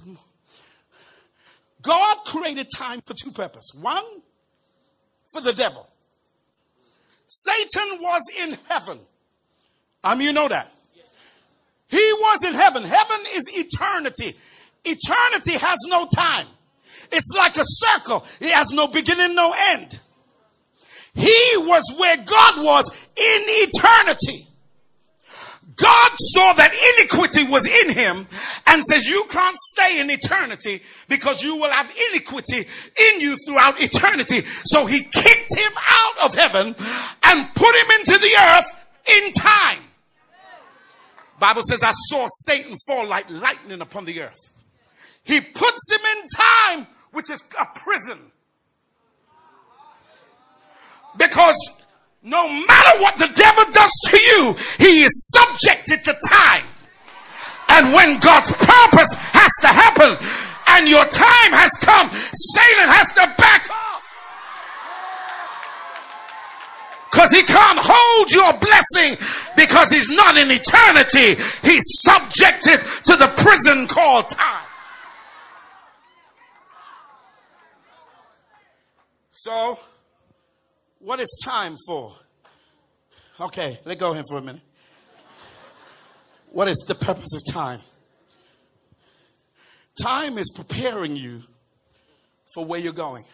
B: God created time for two purposes. One, for the devil. Satan was in heaven. I mean, you know that. He was in heaven. Heaven is eternity. Eternity has no time. It's like a circle. It has no beginning, no end. He was where God was in eternity. God saw that iniquity was in him and says, you can't stay in eternity because you will have iniquity in you throughout eternity. So he kicked him out of heaven and put him into the earth in time. Bible says, I saw Satan fall like lightning upon the earth. He puts him in time, which is a prison. Because no matter what the devil does to you, he is subjected to time. And when God's purpose has to happen and your time has come, Satan has to back off. Because he can't hold your blessing because he's not in eternity. He's subjected to the prison called time. So, what is time for? Okay, let go of him for a minute. What is the purpose of time? Time is preparing you for where you're going.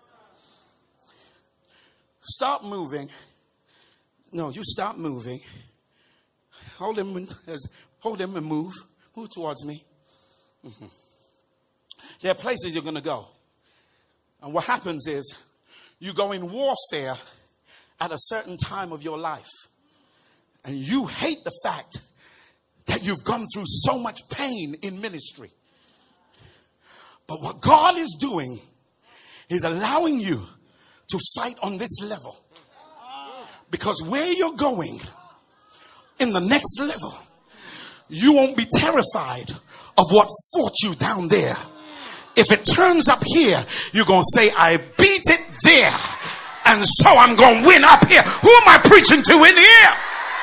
B: Stop moving. No, you stop moving. Hold him and, hold him and move. Move towards me. Mm-hmm. There are places you're going to go. And what happens is, you go in warfare at a certain time of your life. And you hate the fact that you've gone through so much pain in ministry. But what God is doing is allowing you to fight on this level. Because where you're going in the next level, you won't be terrified of what fought you down there. If it turns up here, you're going to say, I beat it there. And so I'm going to win up here. Who am I preaching to in here?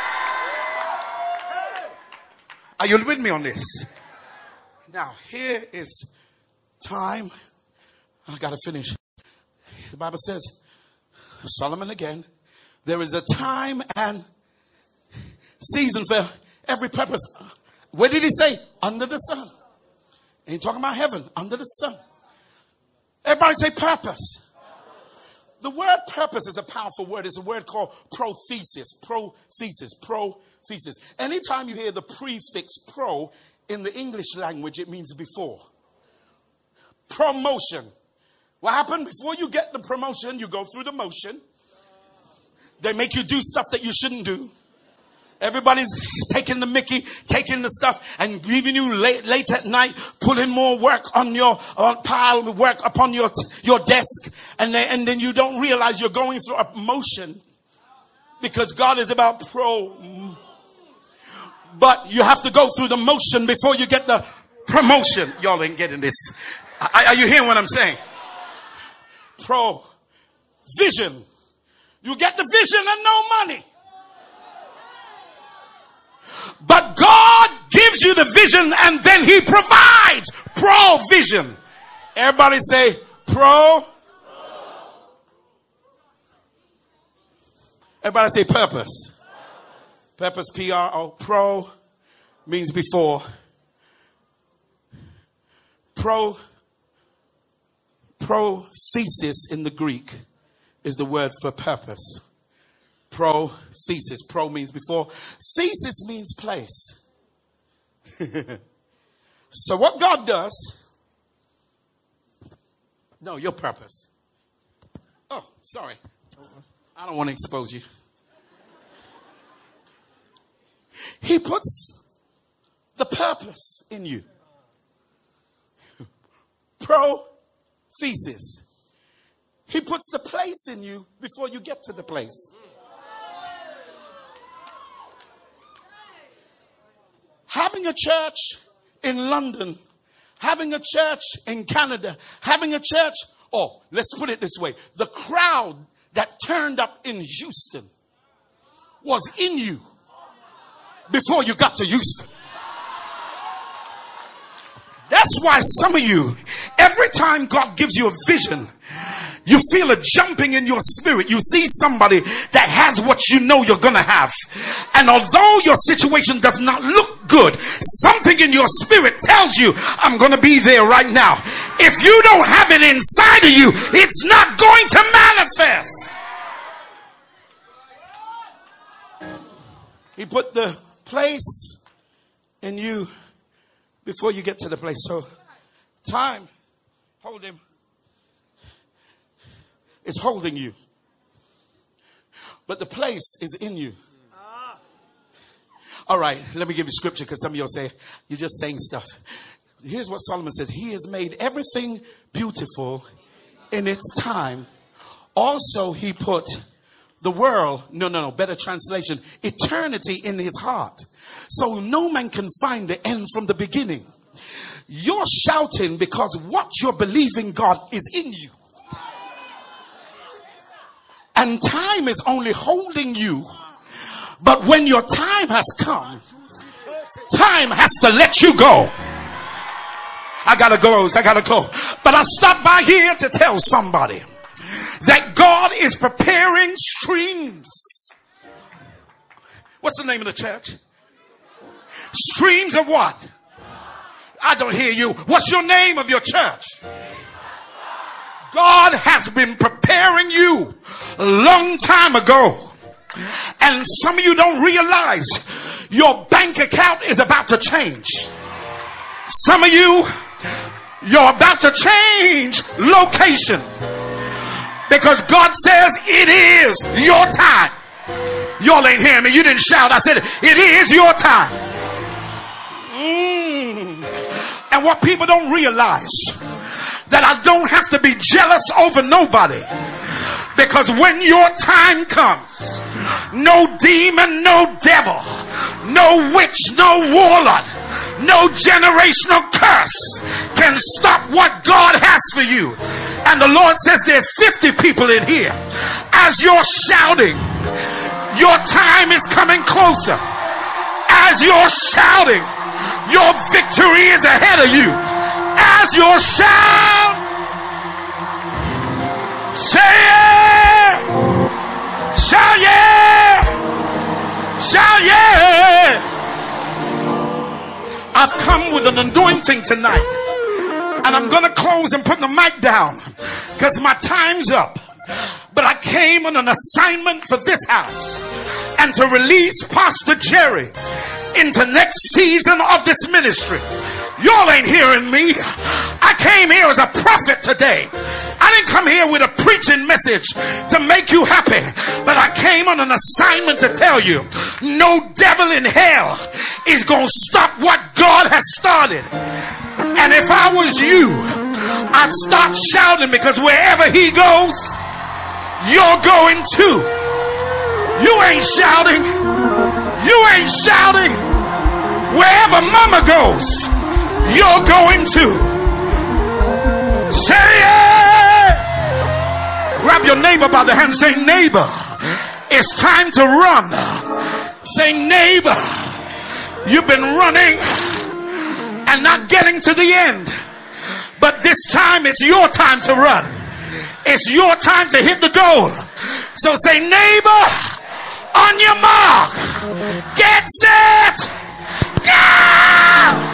B: Are you with me on this? Now, here is time. I got to finish. The Bible says, Solomon again, there is a time and season for every purpose. What did he say? Under the sun. And he's talking about heaven, under the sun. Everybody say purpose. The word purpose is a powerful word. It's a word called prothesis. Prothesis. Prothesis. Anytime you hear the prefix pro in the English language, it means before. Promotion. What happened? Before you get the promotion, you go through the motion. They make you do stuff that you shouldn't do. Everybody's taking the mickey, taking the stuff, and leaving you late, late at night, putting more work on your on pile of work upon your your desk, and then, and then you don't realize you're going through a motion, because God is about pro. But you have to go through the motion before you get the promotion. Y'all ain't getting this. Are, are you hearing what I'm saying? Pro vision. You get the vision and no money. But God gives you the vision and then he provides provision. Everybody say pro. Everybody say purpose. Purpose, P R O. Pro means before. Pro, prothesis in the Greek is the word for purpose. Prothesis. Pro means before. Thesis means place. So what God does. No, your purpose. Oh, sorry. I don't want to expose you. He puts the purpose in you. Prothesis. He puts the place in you before you get to the place. Having a church in London, having a church in Canada, having a church, oh, let's put it this way. The crowd that turned up in Houston was in you before you got to Houston. That's why some of you, every time God gives you a vision, you feel a jumping in your spirit. You see somebody that has what you know you're going to have. And although your situation does not look good, something in your spirit tells you, I'm going to be there right now. If you don't have it inside of you, it's not going to manifest. He put the place in you before you get to the place. So time, hold him. It's holding you. But the place is in you. All right, let me give you scripture because some of you will say, you're just saying stuff. Here's what Solomon said. He has made everything beautiful in its time. Also, he put the world, no, no, no, better translation, eternity in his heart. So no man can find the end from the beginning. You're shouting because what you're believing God is in you. And time is only holding you. But when your time has come, time has to let you go. I gotta close, I gotta close. But I stopped by here to tell somebody that God is preparing streams. What's the name of the church? Streams of what? I don't hear you. What's your name of your church? God has been preparing you a long time ago. And some of you don't realize your bank account is about to change. Some of you, you're about to change location. Because God says it is your time. Y'all ain't hearing me. You didn't shout. I said it is your time. Mm. And what people don't realize, that I don't have to be jealous over nobody. Because when your time comes, no demon, no devil, no witch, no warlock, no generational curse can stop what God has for you. And the Lord says there's fifty people in here. As you're shouting, your time is coming closer. As you're shouting, your victory is ahead of you. As you're shouting, say yeah, shout yeah, shout yeah. I've come with an anointing tonight, and I'm going to close and put the mic down because my time's up. but I came on an assignment for this house and to release Pastor Jerry into next season of this ministry. Y'all ain't hearing me. I came here as a prophet today. I didn't come here with a preaching message to make you happy, but I came on an assignment to tell you no devil in hell is going to stop what God has started. And if I was you, I'd start shouting, because wherever he goes, you're going too. You ain't shouting. You ain't shouting. Wherever mama goes, you're going to. Say it. Grab your neighbor by the hand. Say, neighbor, it's time to run. Say, neighbor, you've been running and not getting to the end, but this time it's your time to run. It's your time to hit the goal. So say, neighbor, on your mark, get set, go!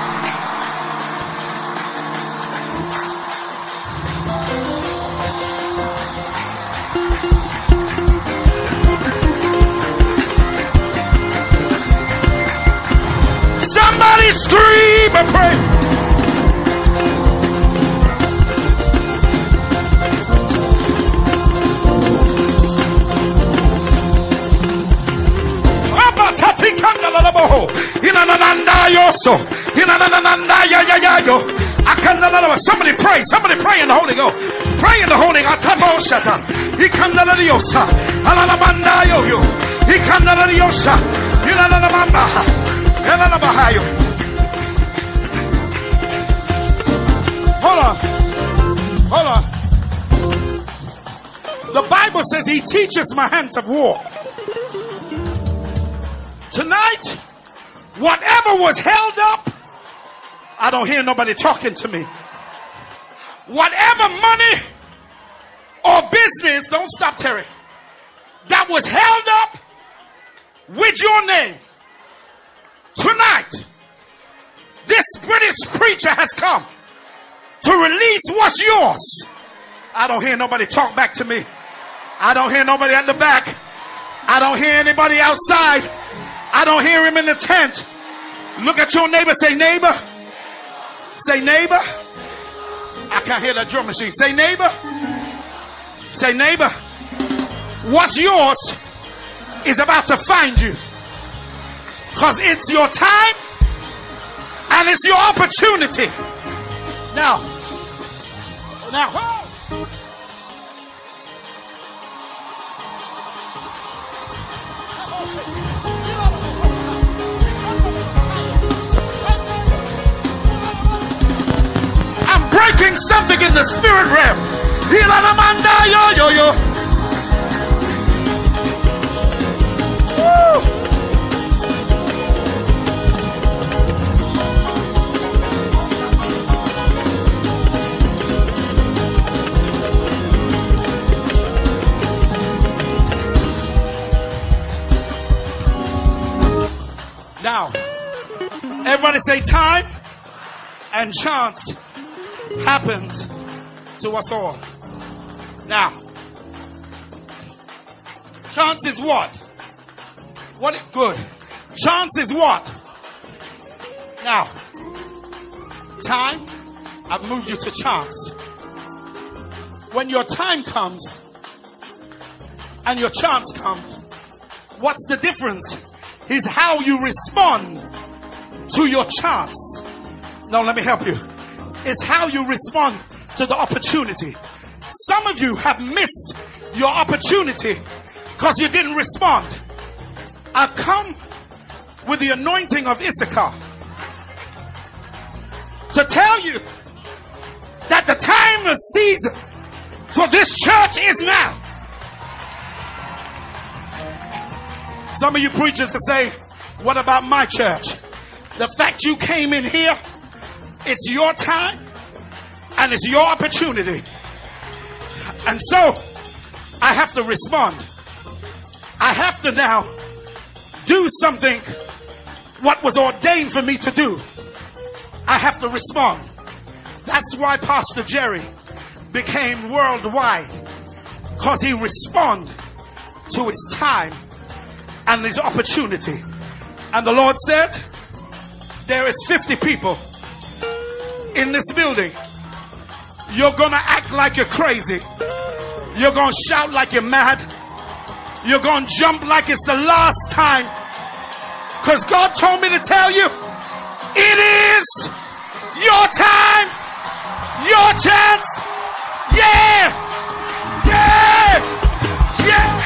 B: Somebody scream and pray. Somebody pray. Somebody pray in the Holy Ghost. Pray in the Holy Ghost. He come to the Diosa. Alalabanda yo yo. He come to the Diosa. Ilalamamba. Ilalabahayo. Hold on. Hold on. The Bible says he teaches my hands of war. Tonight, whatever was held up, I don't hear nobody talking to me. Whatever money or business, don't stop, Terry, that was held up with your name, tonight, this British preacher has come to release what's yours. I don't hear nobody talk back to me. I don't hear nobody at the back. I don't hear anybody outside. I don't hear him in the tent. Look at your neighbor. Say, neighbor. Say, neighbor. I can't hear that drum machine. Say, neighbor. Say, neighbor. What's yours is about to find you. Because it's your time and it's your opportunity. Now. Now. Oh. Breaking something in the spirit realm. Yo, yo, yo. Woo. Now, everybody say time and chance happens to us all. Now, chance is what? What? Good. Chance is what? Now, time, I've moved you to chance. When your time comes and your chance comes, what's the difference? Is how you respond to your chance. Now, let me help you. Is how you respond to the opportunity. Some of you have missed your opportunity because you didn't respond. I've come with the anointing of Issachar to tell you that the time and season for this church is now. Some of you preachers will say, what about my church? The fact you came in here, it's your time and it's your opportunity. And so I have to respond. I have to now do something what was ordained for me to do. I have to respond. That's why Pastor Jerry became worldwide.
F: Because he responds to his time and his opportunity. And the Lord said, there is fifty people in this building. You're going to act like you're crazy. You're going to shout like you're mad. You're going to jump like it's the last time. Because God told me to tell you, it is your time, your chance. Yeah, yeah, yeah.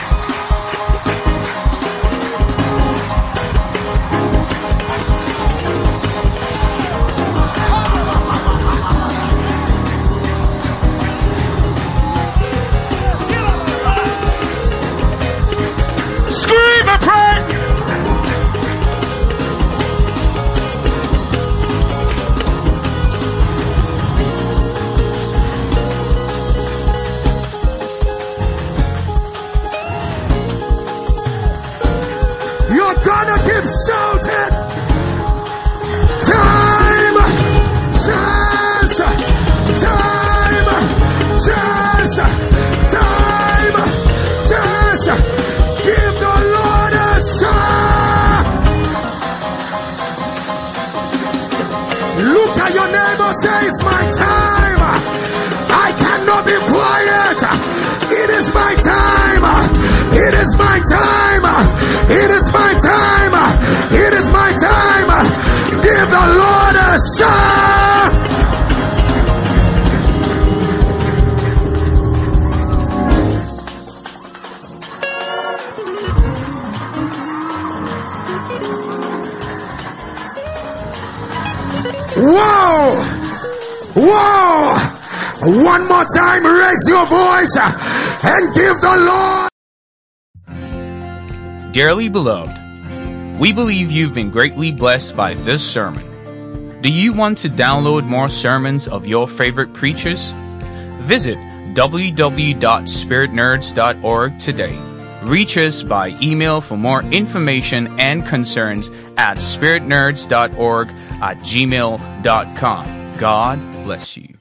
F: Scream and pray.
D: You're gonna keep shouting. Time, chance, time, chance, time, chance. Give the Lord a shout. Look at your neighbor, say it's my time. I cannot be quiet. It is my time. It is my time. It is my time. It is my time. Give the Lord a shout. Whoa! Whoa! One more time, raise your voice and give the Lord.
A: Dearly beloved, we believe you've been greatly blessed by this sermon. Do you want to download more sermons of your favorite preachers? Visit w w w dot spirit nerds dot org today. Reach us by email for more information and concerns at spirit nerds dot org at gmail dot com. God bless you.